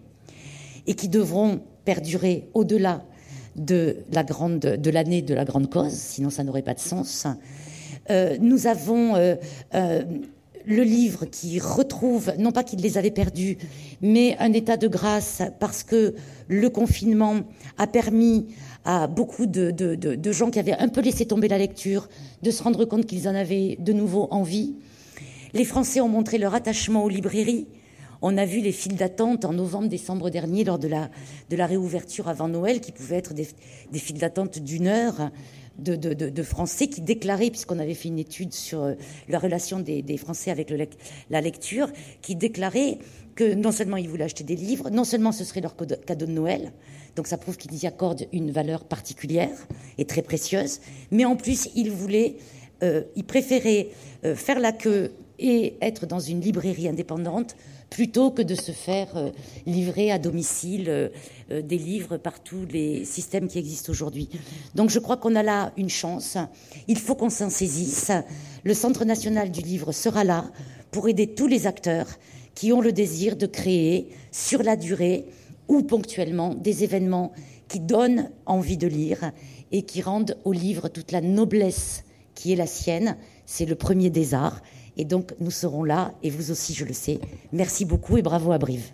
et qui devront perdurer au-delà de la grande, de l'année de la grande cause, sinon ça n'aurait pas de sens. Euh, nous avons euh, euh, le livre qui retrouve, non pas qu'il les avait perdus, mais un état de grâce parce que le confinement a permis à beaucoup de, de, de, de gens qui avaient un peu laissé tomber la lecture de se rendre compte qu'ils en avaient de nouveau envie. Les Français ont montré leur attachement aux librairies. On a vu les files d'attente en novembre, décembre dernier lors de la, de la réouverture avant Noël, qui pouvaient être des, des files d'attente d'une heure de, de, de, de Français qui déclaraient, puisqu'on avait fait une étude sur la relation des, des Français avec le, la lecture, qui déclaraient que non seulement ils voulaient acheter des livres, non seulement ce serait leur cadeau de Noël, donc ça prouve qu'ils y accordent une valeur particulière et très précieuse, mais en plus ils voulaient, euh, ils préféraient euh, faire la queue et être dans une librairie indépendante plutôt que de se faire euh, livrer à domicile euh, euh, des livres par tous les systèmes qui existent aujourd'hui. Donc je crois qu'on a là une chance. Il faut qu'on s'en saisisse. Le Centre national du livre sera là pour aider tous les acteurs qui ont le désir de créer sur la durée ou ponctuellement des événements qui donnent envie de lire et qui rendent au livre toute la noblesse qui est la sienne. C'est le premier des arts. Et donc, nous serons là, et vous aussi, je le sais. Merci beaucoup et bravo à Brive.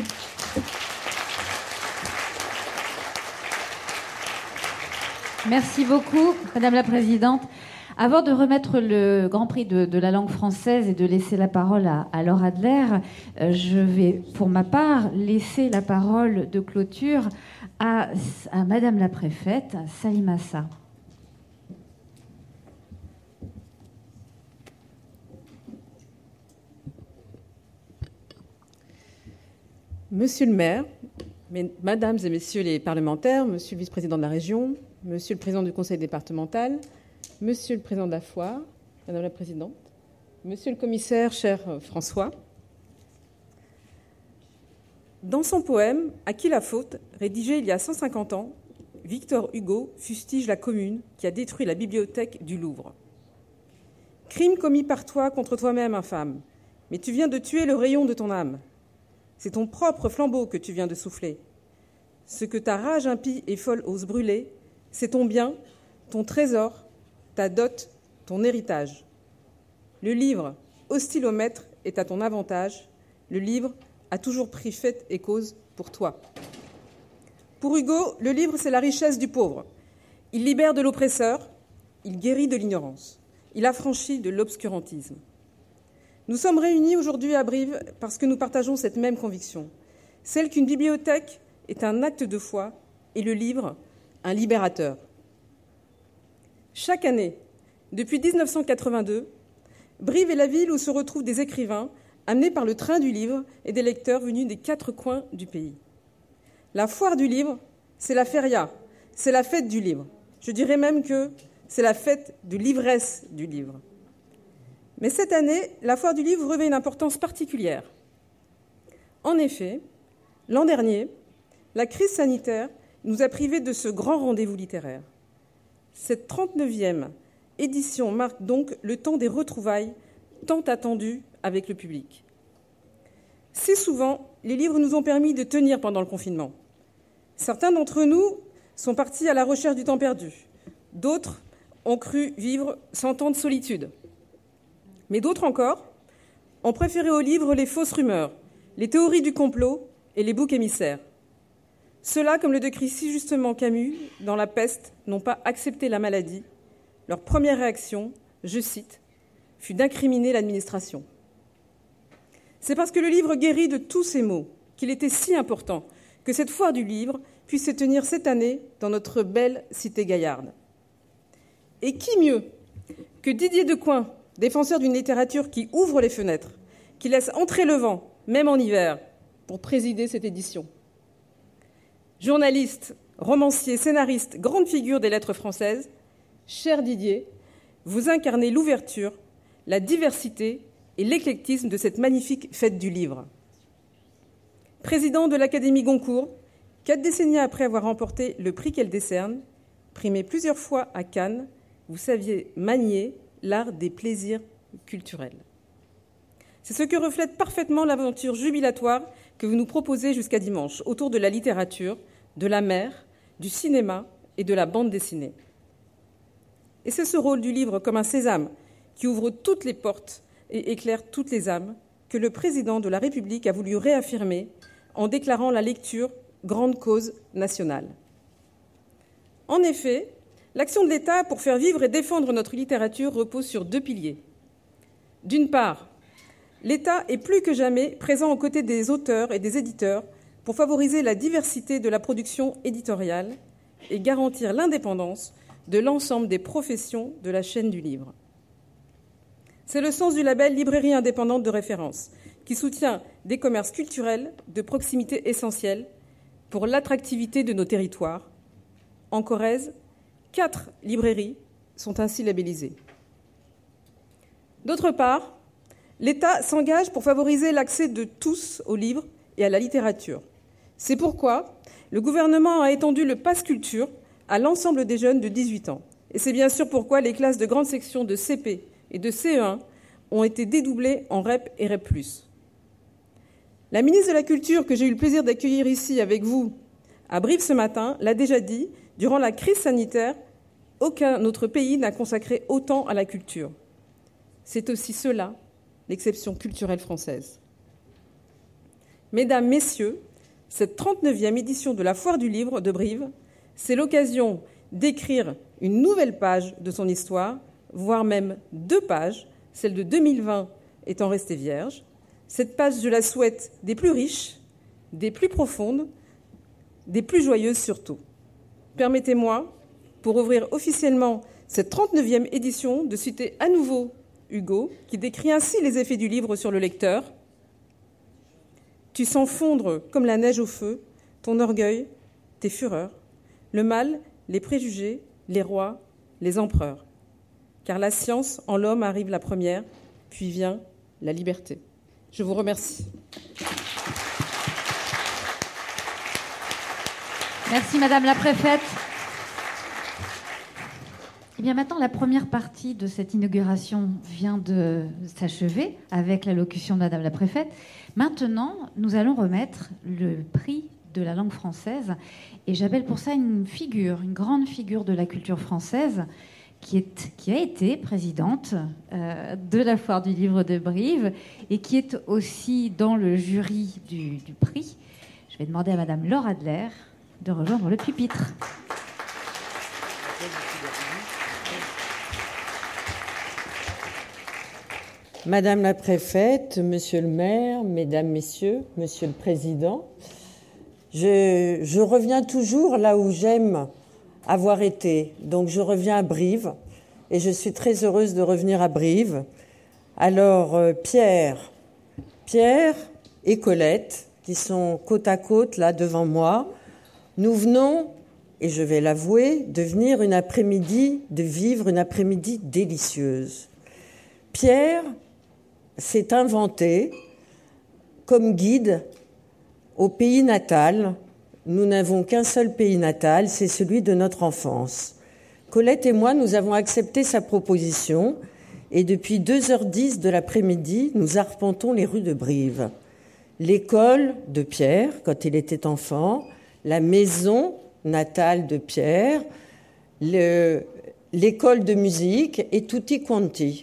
Merci beaucoup, Madame la Présidente. Avant de remettre le Grand Prix de, de la langue française et de laisser la parole à, à Laure Adler, euh, je vais, pour ma part, laisser la parole de clôture à, à Madame la Préfète, Salima Sa. Monsieur le maire, mesdames et messieurs les parlementaires, monsieur le vice-président de la région, monsieur le président du conseil départemental, monsieur le président de la foire, madame la présidente, monsieur le commissaire, cher François, dans son poème « À qui la faute ?», rédigé il y a cent cinquante ans, Victor Hugo fustige la commune qui a détruit la bibliothèque du Louvre. « Crime commis par toi contre toi-même, infâme, mais tu viens de tuer le rayon de ton âme. C'est ton propre flambeau que tu viens de souffler. Ce que ta rage impie et folle ose brûler, c'est ton bien, ton trésor, ta dot, ton héritage. Le livre, hostile au maître, est à ton avantage. Le livre a toujours pris fait et cause pour toi. Pour Hugo, le livre, c'est la richesse du pauvre. Il libère de l'oppresseur, il guérit de l'ignorance, il affranchit de l'obscurantisme. Nous sommes réunis aujourd'hui à Brive parce que nous partageons cette même conviction, celle qu'une bibliothèque est un acte de foi et le livre, un libérateur. Chaque année, depuis mille neuf cent quatre-vingt-deux, Brive est la ville où se retrouvent des écrivains amenés par le train du livre et des lecteurs venus des quatre coins du pays. La foire du livre, c'est la feria, c'est la fête du livre. Je dirais même que c'est la fête de l'ivresse du livre. Mais cette année, la foire du livre revêt une importance particulière. En effet, l'an dernier, la crise sanitaire nous a privés de ce grand rendez-vous littéraire. Cette trente-neuvième édition marque donc le temps des retrouvailles tant attendues avec le public. C'est souvent les livres nous ont permis de tenir pendant le confinement. Certains d'entre nous sont partis à la recherche du temps perdu. D'autres ont cru vivre cent ans de solitude. Mais d'autres encore ont préféré aux livres les fausses rumeurs, les théories du complot et les boucs émissaires. Ceux-là, comme le décrit si justement Camus dans La Peste, n'ont pas accepté la maladie. Leur première réaction, je cite, fut d'incriminer l'administration. C'est parce que le livre guérit de tous ces maux qu'il était si important que cette foire du livre puisse se tenir cette année dans notre belle cité gaillarde. Et qui mieux que Didier Decoing, défenseur d'une littérature qui ouvre les fenêtres, qui laisse entrer le vent, même en hiver, pour présider cette édition. Journaliste, romancier, scénariste, grande figure des lettres françaises, cher Didier, vous incarnez l'ouverture, la diversité et l'éclectisme de cette magnifique fête du livre. Président de l'Académie Goncourt, quatre décennies après avoir remporté le prix qu'elle décerne, primé plusieurs fois à Cannes, vous saviez manier l'art des plaisirs culturels. C'est ce que reflète parfaitement l'aventure jubilatoire que vous nous proposez jusqu'à dimanche, autour de la littérature, de la mer, du cinéma et de la bande dessinée. Et c'est ce rôle du livre comme un sésame qui ouvre toutes les portes et éclaire toutes les âmes que le président de la République a voulu réaffirmer en déclarant la lecture grande cause nationale. En effet, l'action de l'État pour faire vivre et défendre notre littérature repose sur deux piliers. D'une part, l'État est plus que jamais présent aux côtés des auteurs et des éditeurs pour favoriser la diversité de la production éditoriale et garantir l'indépendance de l'ensemble des professions de la chaîne du livre. C'est le sens du label Librairie indépendante de référence, qui soutient des commerces culturels de proximité essentiels pour l'attractivité de nos territoires. En Corrèze, quatre librairies sont ainsi labellisées. D'autre part, l'État s'engage pour favoriser l'accès de tous aux livres et à la littérature. C'est pourquoi le gouvernement a étendu le pass culture à l'ensemble des jeunes de dix-huit ans. Et c'est bien sûr pourquoi les classes de grande section de C P et de C E un ont été dédoublées en R E P et R E P plus. La ministre de la Culture, que j'ai eu le plaisir d'accueillir ici avec vous à Brive ce matin, l'a déjà dit, durant la crise sanitaire, aucun autre pays n'a consacré autant à la culture. C'est aussi cela, l'exception culturelle française. Mesdames, Messieurs, cette trente-neuvième édition de la Foire du Livre de Brive, c'est l'occasion d'écrire une nouvelle page de son histoire, voire même deux pages, celle de deux mille vingt étant restée vierge. Cette page, je la souhaite des plus riches, des plus profondes, des plus joyeuses surtout. Permettez-moi, pour ouvrir officiellement cette trente-neuvième édition, de citer à nouveau Hugo, qui décrit ainsi les effets du livre sur le lecteur. « Tu sens fondre comme la neige au feu ton orgueil, tes fureurs, le mal, les préjugés, les rois, les empereurs. Car la science en l'homme arrive la première, puis vient la liberté. » Je vous remercie. Merci Madame la Préfète. Eh bien maintenant, la première partie de cette inauguration vient de s'achever avec l'allocution de Madame la Préfète. Maintenant, nous allons remettre le prix de la langue française. Et j'appelle pour ça une figure, une grande figure de la culture française qui, est, qui a été présidente euh, de la Foire du Livre de Brive et qui est aussi dans le jury du, du prix. Je vais demander à Madame Laure Adler de rejoindre le pupitre. Madame la Préfète, Monsieur le maire, Mesdames, Messieurs, Monsieur le Président, je, je reviens toujours là où j'aime avoir été. Donc je reviens à Brive et je suis très heureuse de revenir à Brive. Alors euh, Pierre, Pierre et Colette, qui sont côte à côte là devant moi, nous venons, et je vais l'avouer, de venir une après-midi, de vivre une après-midi délicieuse. Pierre s'est inventé comme guide au pays natal. Nous n'avons qu'un seul pays natal, c'est celui de notre enfance. Colette et moi, nous avons accepté sa proposition et depuis deux heures dix de l'après-midi, nous arpentons les rues de Brive. l'école de Pierre quand il était enfant, la maison natale de Pierre, le, l'école de musique et tutti quanti.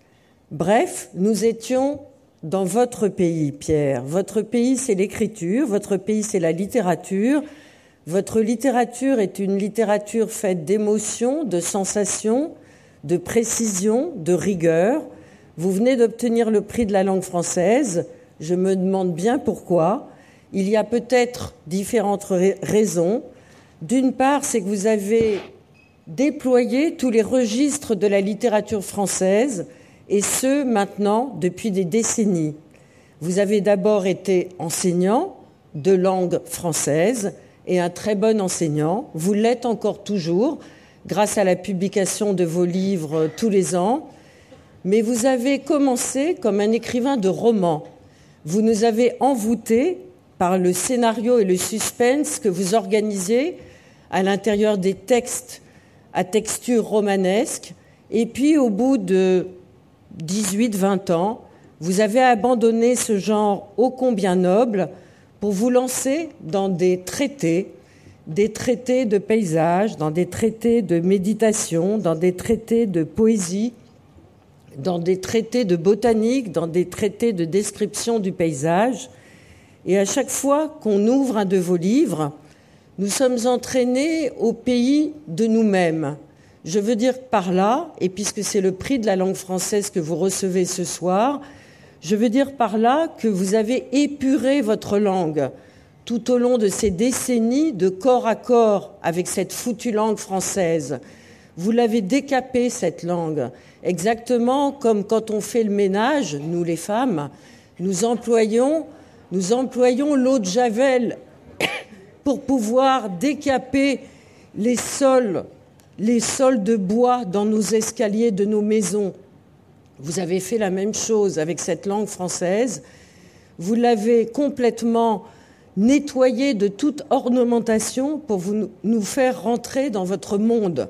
Bref, nous étions dans votre pays, Pierre. Votre pays, c'est l'écriture, votre pays, c'est la littérature. Votre littérature est une littérature faite d'émotions, de sensations, de précision, de rigueur. Vous venez d'obtenir le prix de la langue française. Je me demande bien pourquoi. Il y a peut-être différentes raisons. D'une part, c'est que vous avez déployé tous les registres de la littérature française, et ce, maintenant, depuis des décennies. Vous avez d'abord été enseignant de langue française, et un très bon enseignant. Vous l'êtes encore toujours, grâce à la publication de vos livres tous les ans. Mais vous avez commencé comme un écrivain de romans. Vous nous avez envoûtés par le scénario et le suspense que vous organisez à l'intérieur des textes à texture romanesque. Et puis, au bout de dix-huit vingt ans, vous avez abandonné ce genre ô combien noble pour vous lancer dans des traités, des traités de paysage, dans des traités de méditation, dans des traités de poésie, dans des traités de botanique, dans des traités de description du paysage. Et à chaque fois qu'on ouvre un de vos livres, nous sommes entraînés au pays de nous-mêmes. Je veux dire par là, et puisque c'est le prix de la langue française que vous recevez ce soir, je veux dire par là que vous avez épuré votre langue tout au long de ces décennies de corps à corps avec cette foutue langue française. Vous l'avez décapée, cette langue, exactement comme quand on fait le ménage, nous les femmes, nous employons, nous employons l'eau de Javel pour pouvoir décaper les sols, les sols de bois dans nos escaliers de nos maisons. Vous avez fait la même chose avec cette langue française. Vous l'avez complètement nettoyée de toute ornementation pour vous, nous faire rentrer dans votre monde.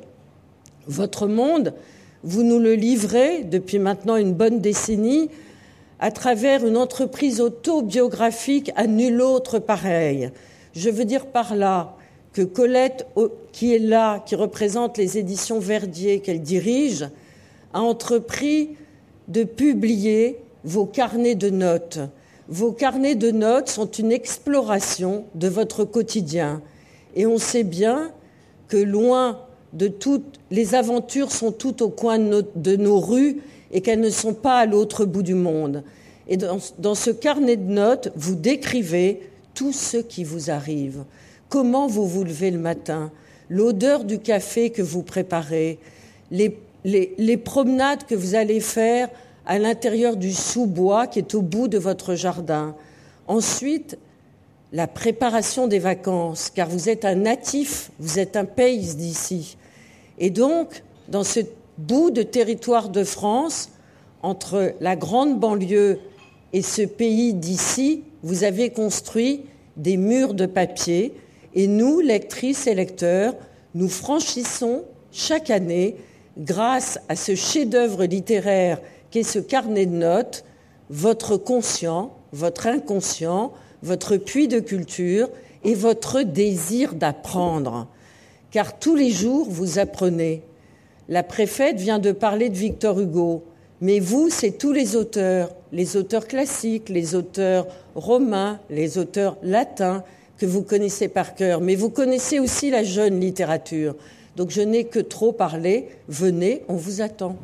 Votre monde, vous nous le livrez depuis maintenant une bonne décennie à travers une entreprise autobiographique à nul autre pareille. Je veux dire par là que Colette, qui est là, qui représente les éditions Verdier qu'elle dirige, a entrepris de publier vos carnets de notes. Vos carnets de notes sont une exploration de votre quotidien. Et on sait bien que loin de toutes, les aventures sont toutes au coin de nos, de nos rues et qu'elles ne sont pas à l'autre bout du monde. Et dans, dans ce carnet de notes, vous décrivez tout ce qui vous arrive. Comment vous vous levez le matin, l'odeur du café que vous préparez, les, les, les promenades que vous allez faire à l'intérieur du sous-bois qui est au bout de votre jardin. Ensuite, la préparation des vacances, car vous êtes un natif, vous êtes un pays d'ici. Et donc, dans ce bout de territoire de France, entre la grande banlieue et ce pays d'ici, vous avez construit des murs de papier. Et nous, lectrices et lecteurs, nous franchissons chaque année, grâce à ce chef-d'œuvre littéraire qu'est ce carnet de notes, votre conscient, votre inconscient, votre puits de culture et votre désir d'apprendre. Car tous les jours, vous apprenez. La préfète vient de parler de Victor Hugo, mais vous, c'est tous les auteurs, les auteurs classiques, les auteurs romains, les auteurs latins que vous connaissez par cœur. Mais vous connaissez aussi la jeune littérature. Donc je n'ai que trop parlé. Venez, on vous attend.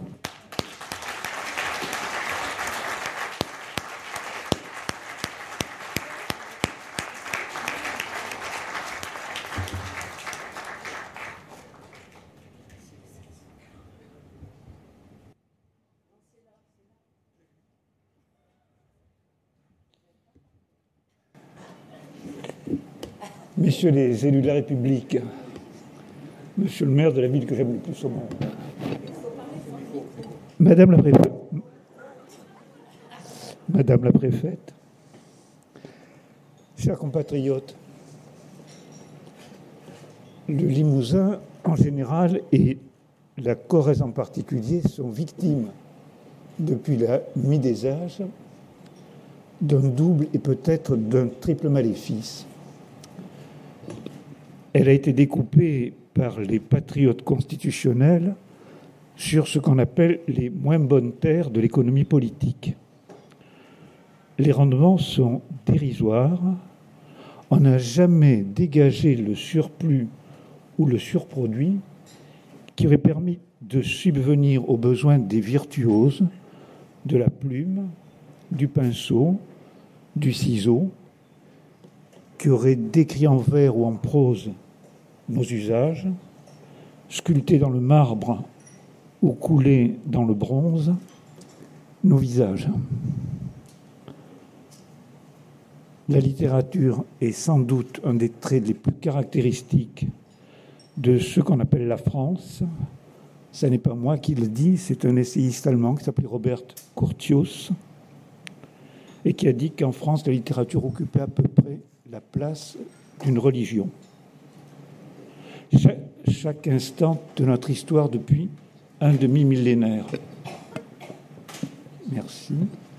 Messieurs les élus de la République, monsieur le maire de la ville que j'aime le plus au monde, Madame la préfète, Madame la préfète, chers compatriotes, le Limousin en général et la Corrèze en particulier sont victimes depuis la mi des âges d'un double et peut-être d'un triple maléfice. Elle a été découpée par les patriotes constitutionnels sur ce qu'on appelle les moins bonnes terres de l'économie politique. Les rendements sont dérisoires. On n'a jamais dégagé le surplus ou le surproduit qui aurait permis de subvenir aux besoins des virtuoses de la plume, du pinceau, du ciseau, qui auraient décrit en vers ou en prose nos usages, sculpté dans le marbre ou coulé dans le bronze nos visages. La littérature est sans doute un des traits les plus caractéristiques de ce qu'on appelle la France. Ce n'est pas moi qui le dis, c'est un essayiste allemand qui s'appelait Robert Curtius et qui a dit qu'en France, la littérature occupait à peu près la place d'une religion. Chaque, chaque instant de notre histoire depuis un demi-millénaire, merci,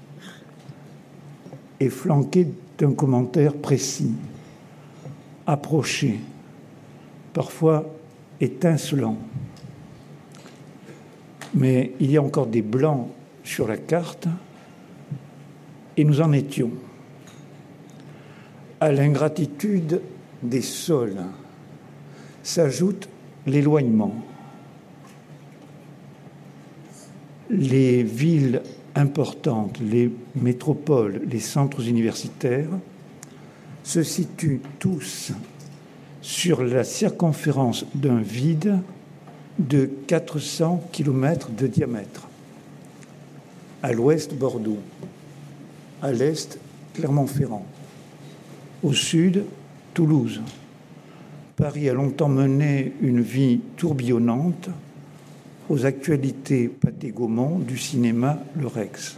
est flanqué d'un commentaire précis, approché, parfois étincelant. Mais il y a encore des blancs sur la carte, et nous en étions à l'ingratitude des sols s'ajoute l'éloignement. Les villes importantes, les métropoles, les centres universitaires se situent tous sur la circonférence d'un vide de quatre cents kilomètres de diamètre. À l'ouest, Bordeaux. À l'est, Clermont-Ferrand. Au sud, Toulouse. Paris a longtemps mené une vie tourbillonnante aux actualités Pathé Gaumont du cinéma Le Rex.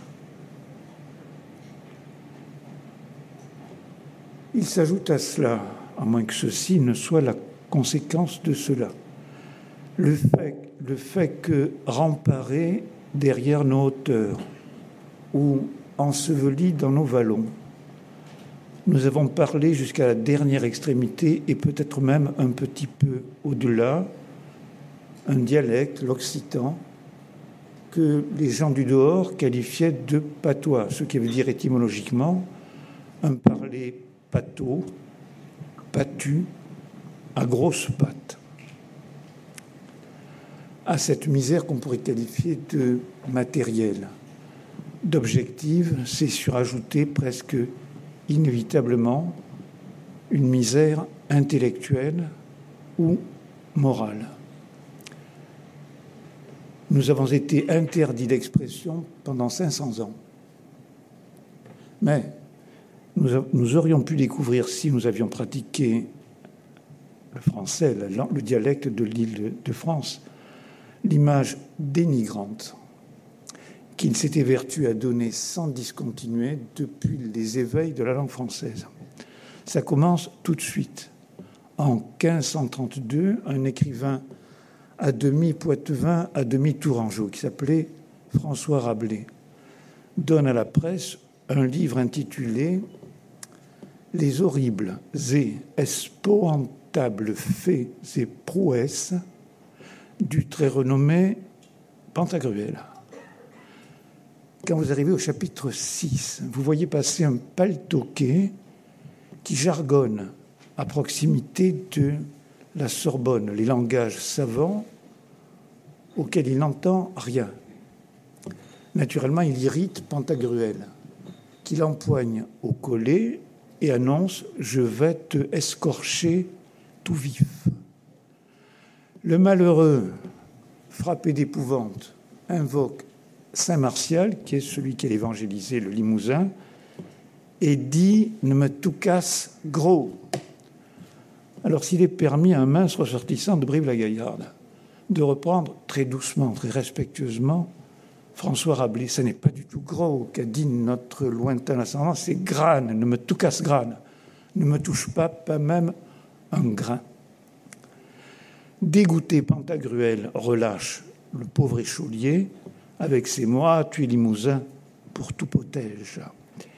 Il s'ajoute à cela, à moins que ceci ne soit la conséquence de cela, le fait, le fait que remparés derrière nos hauteurs ou ensevelis dans nos vallons, nous avons parlé jusqu'à la dernière extrémité et peut-être même un petit peu au-delà, un dialecte, l'occitan, que les gens du dehors qualifiaient de patois, ce qui veut dire étymologiquement un parler pâteau, pâtu, à grosses pattes. À cette misère qu'on pourrait qualifier de matérielle, d'objective, c'est surajouter presque inévitablement une misère intellectuelle ou morale. Nous avons été interdits d'expression pendant cinq cents ans. Mais nous, a, nous aurions pu découvrir, si nous avions pratiqué le français, la, le dialecte de l'île de, de France, l'image dénigrante qu'il s'était vertu à donner sans discontinuer depuis les éveils de la langue française. Ça commence tout de suite. En quinze cent trente-deux, un écrivain à demi poitevin, à demi tourangeau, qui s'appelait François Rabelais, donne à la presse un livre intitulé « Les horribles et espoantables faits et prouesses du très renommé Pantagruel ». Quand vous arrivez au chapitre six, vous voyez passer un paltoquet qui jargonne à proximité de la Sorbonne, les langages savants auxquels il n'entend rien. Naturellement, il irrite Pantagruel, qui l'empoigne au collet et annonce « Je vais te escorcher tout vif ». Le malheureux, frappé d'épouvante, invoque Saint Martial, qui est celui qui a évangélisé le Limousin, et dit « Ne me tout casse gros ». Alors s'il est permis à un mince ressortissant de Brive-la-Gaillarde de reprendre très doucement, très respectueusement François Rabelais, ce n'est pas du tout gros, qu'a dit notre lointain ascendant, c'est grane, ne me tout casse grane, ne me touche pas, pas même un grain. Dégoûté, Pantagruel relâche le pauvre échaulier avec ses mots « Tu es Limousin pour tout potège ».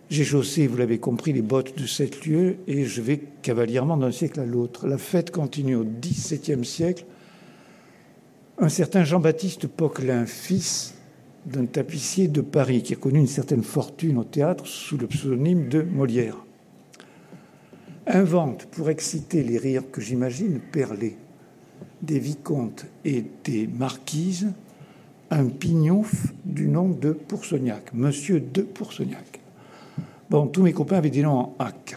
J'ai chaussé, vous l'avez compris, les bottes de sept lieues et je vais cavalièrement d'un siècle à l'autre. La fête continue au dix-septième siècle. Un certain Jean-Baptiste Poquelin, fils d'un tapissier de Paris, qui a connu une certaine fortune au théâtre sous le pseudonyme de Molière, invente, pour exciter les rires que j'imagine perler des vicomtes et des marquises, un pignouf du nom de Poursognac, Monsieur de Poursognac. Bon, tous mes copains avaient des noms en hac.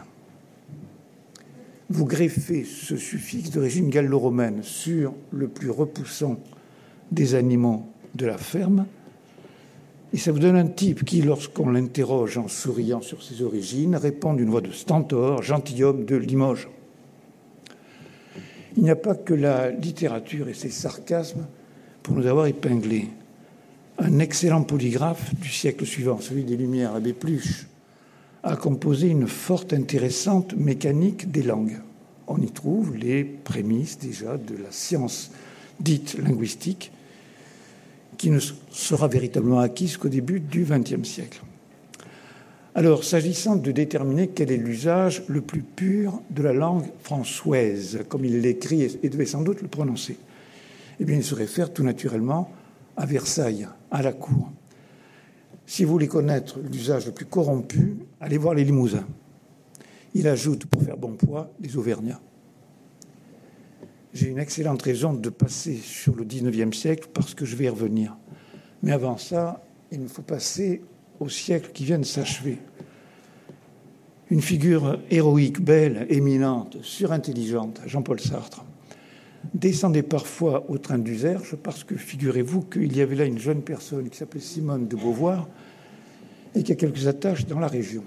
Vous greffez ce suffixe d'origine gallo-romaine sur le plus repoussant des animaux de la ferme, et ça vous donne un type qui, lorsqu'on l'interroge en souriant sur ses origines, répond d'une voix de stentor, gentilhomme de Limoges. Il n'y a pas que la littérature et ses sarcasmes pour nous avoir épinglés. Un excellent polygraphe du siècle suivant, celui des Lumières, l'abbé Pluche, a composé une forte, intéressante mécanique des langues. On y trouve les prémices déjà de la science dite linguistique, qui ne sera véritablement acquise qu'au début du vingtième siècle. Alors, s'agissant de déterminer quel est l'usage le plus pur de la langue françoise, comme il l'écrit et devait sans doute le prononcer, eh bien, il se réfère tout naturellement à Versailles, à la cour. Si vous voulez connaître l'usage le plus corrompu, allez voir les Limousins. Il ajoute, pour faire bon poids, les Auvergnats. J'ai une excellente raison de passer sur le dix-neuvième siècle parce que je vais y revenir. Mais avant ça, il me faut passer au siècle qui vient de s'achever. Une figure héroïque, belle, éminente, surintelligente, Jean-Paul Sartre, descendait parfois au train d'Uzerche parce que, figurez-vous, qu'il y avait là une jeune personne qui s'appelait Simone de Beauvoir et qui a quelques attaches dans la région.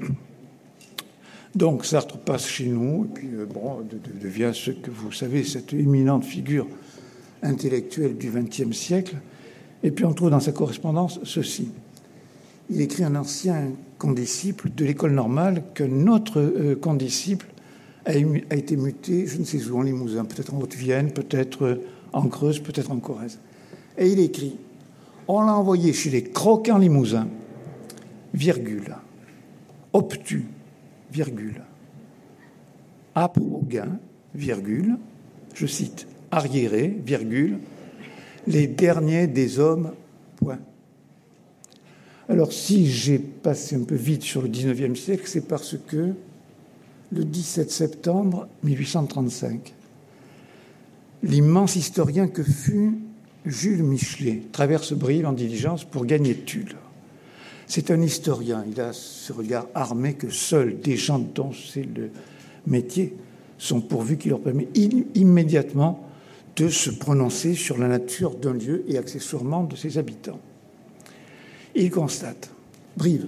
Donc Sartre passe chez nous, et puis euh, bon, de, de, devient ce que vous savez, cette éminente figure intellectuelle du vingtième siècle. Et puis on trouve dans sa correspondance ceci. Il écrit un ancien condisciple de l'école normale qu'un autre euh, condisciple a, a été muté, je ne sais où, en Limousin, peut-être en Haute-Vienne, peut-être en Creuse, peut-être en Corrèze. Et il écrit « On l'a envoyé chez les croquants Limousins, virgule, obtus, virgule, âpre au gain, virgule, je cite, arriéré, virgule, les derniers des hommes, point. » Alors, si j'ai passé un peu vite sur le dix-neuvième siècle, c'est parce que le dix-sept septembre mille huit cent trente-cinq, l'immense historien que fut Jules Michelet traverse Brive en diligence pour gagner Tulle. C'est un historien, il a ce regard armé que seuls des gens dont c'est le métier sont pourvus, qui leur permet immédiatement de se prononcer sur la nature d'un lieu et accessoirement de ses habitants. Et il constate, Brive,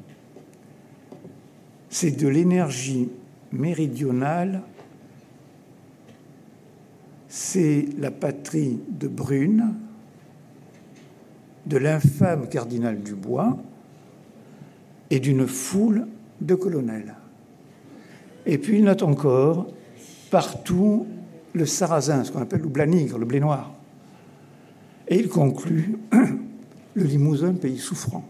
c'est de l'énergie méridionale, c'est la patrie de Brune, de l'infâme cardinal Dubois et d'une foule de colonels. Et puis il note encore partout le sarrasin, ce qu'on appelle le blanigre, le blé noir. Et il conclut le Limousin, pays souffrant.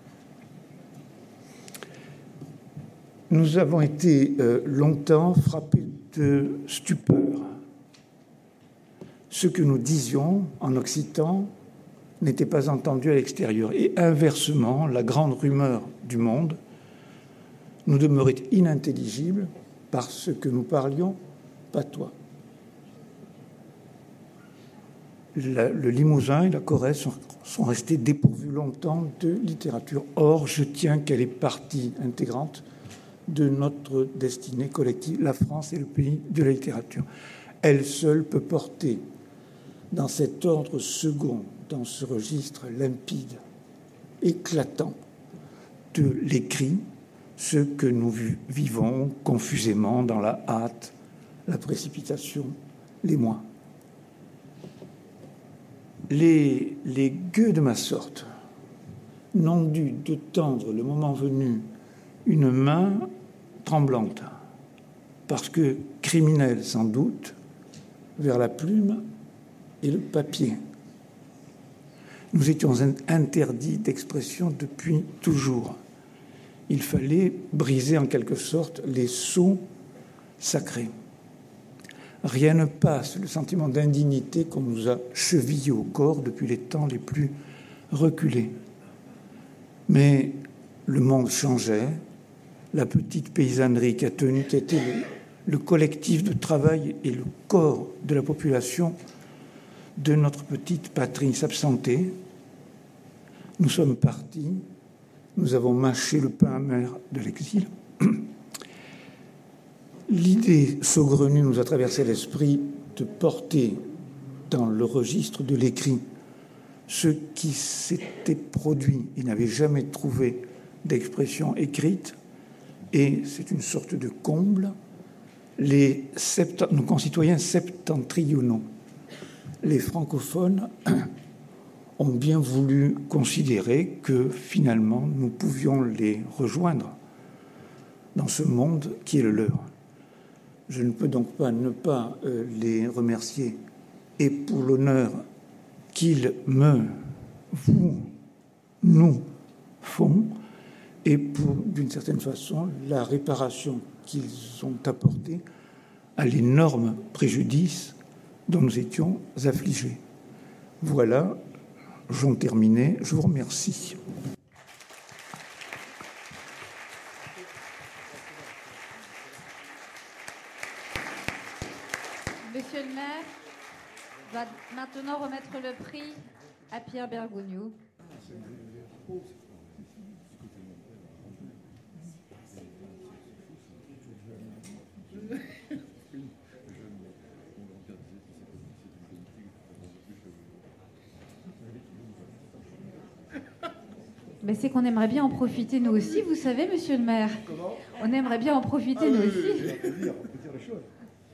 Nous avons été euh, longtemps frappés de stupeur. Ce que nous disions en occitan n'était pas entendu à l'extérieur. Et inversement, la grande rumeur du monde nous demeurait inintelligible parce que nous parlions patois. La, le Limousin et la Corrèze sont, sont restés dépourvus longtemps de littérature. Or, je tiens qu'elle est partie intégrante de notre destinée collective. La France est le pays de la littérature. Elle seule peut porter dans cet ordre second, dans ce registre limpide, éclatant de l'écrit, ce que nous vivons confusément dans la hâte, la précipitation, l'émoi. Les, les gueux de ma sorte n'ont dû de tendre, le moment venu, une main tremblante, parce que criminels sans doute, vers la plume et le papier. Nous étions interdits d'expression depuis toujours. il fallait briser en quelque sorte les sceaux sacrés. Rien ne passe le sentiment d'indignité qu'on nous a chevillé au corps depuis les temps les plus reculés. Mais le monde changeait, la petite paysannerie qui a tenu, qui était le, le collectif de travail et le corps de la population de notre petite patrie s'absentait. Nous sommes partis, nous avons mâché le pain amer de l'exil. L'idée saugrenue nous a traversé l'esprit de porter dans le registre de l'écrit ce qui s'était produit et n'avait jamais trouvé d'expression écrite, et c'est une sorte de comble, les septent- nos concitoyens septentrionaux, les francophones, ont bien voulu considérer que finalement nous pouvions les rejoindre dans ce monde qui est le leur. Je ne peux donc pas ne pas euh, les remercier, et pour l'honneur qu'ils me, vous, nous font, et pour, d'une certaine façon, la réparation qu'ils ont apportée à l'énorme préjudice dont nous étions affligés. Voilà, j'en terminé, je vous remercie. Monsieur le maire va maintenant remettre le prix à Pierre Bergogneau. Mais c'est qu'on aimerait bien en profiter nous aussi, vous savez, monsieur le maire. Comment ? On aimerait bien en profiter ah, nous oui, aussi. Oui, on peut dire, on peut dire les choses.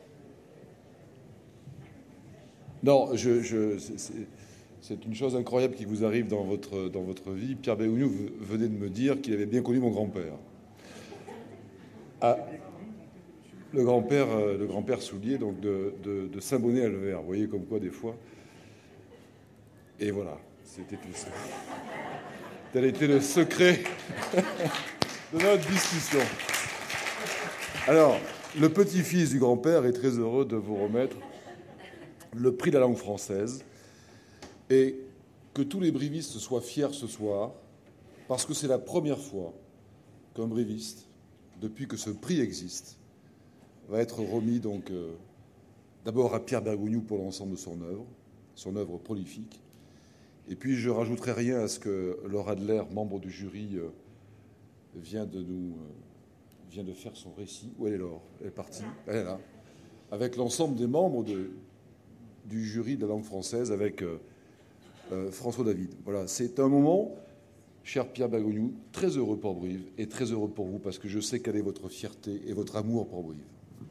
Non, je, je, c'est, c'est une chose incroyable qui vous arrive dans votre, dans votre vie. Pierre Bergogneau venait de me dire qu'il avait bien connu mon grand-père. Ah, le grand-père, le grand-père Soulier, donc de, de, de Saint-Bonnet-à-Levers. Vous voyez comme quoi, des fois. Et voilà, c'était tout ça. Tel était le secret de notre discussion. Alors, le petit-fils du grand-père est très heureux de vous remettre le prix de la langue française, et que tous les brivistes soient fiers ce soir, parce que c'est la première fois qu'un briviste, depuis que ce prix existe, va être remis donc euh, d'abord à Pierre Bergogneau pour l'ensemble de son œuvre, son œuvre prolifique, et puis je rajouterai rien à ce que Laura Adler, membre du jury, euh, vient de nous euh, vient de faire son récit. Où elle est, Laure ? Elle est partie, elle est là, avec l'ensemble des membres de du jury de la langue française avec euh, euh, François David. Voilà, c'est un moment, cher Pierre Bergogneau, très heureux pour Brive et très heureux pour vous, parce que je sais quelle est votre fierté et votre amour pour Brive.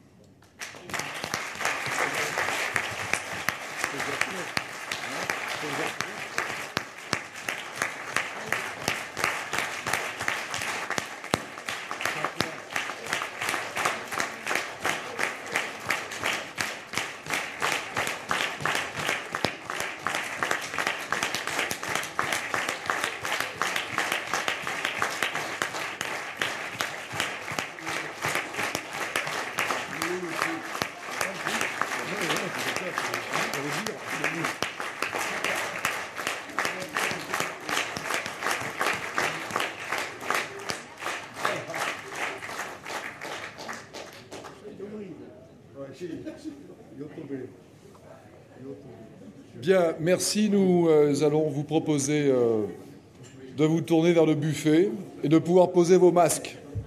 Bien, merci. Nous euh, allons vous proposer euh, de vous tourner vers le buffet et de pouvoir poser vos masques.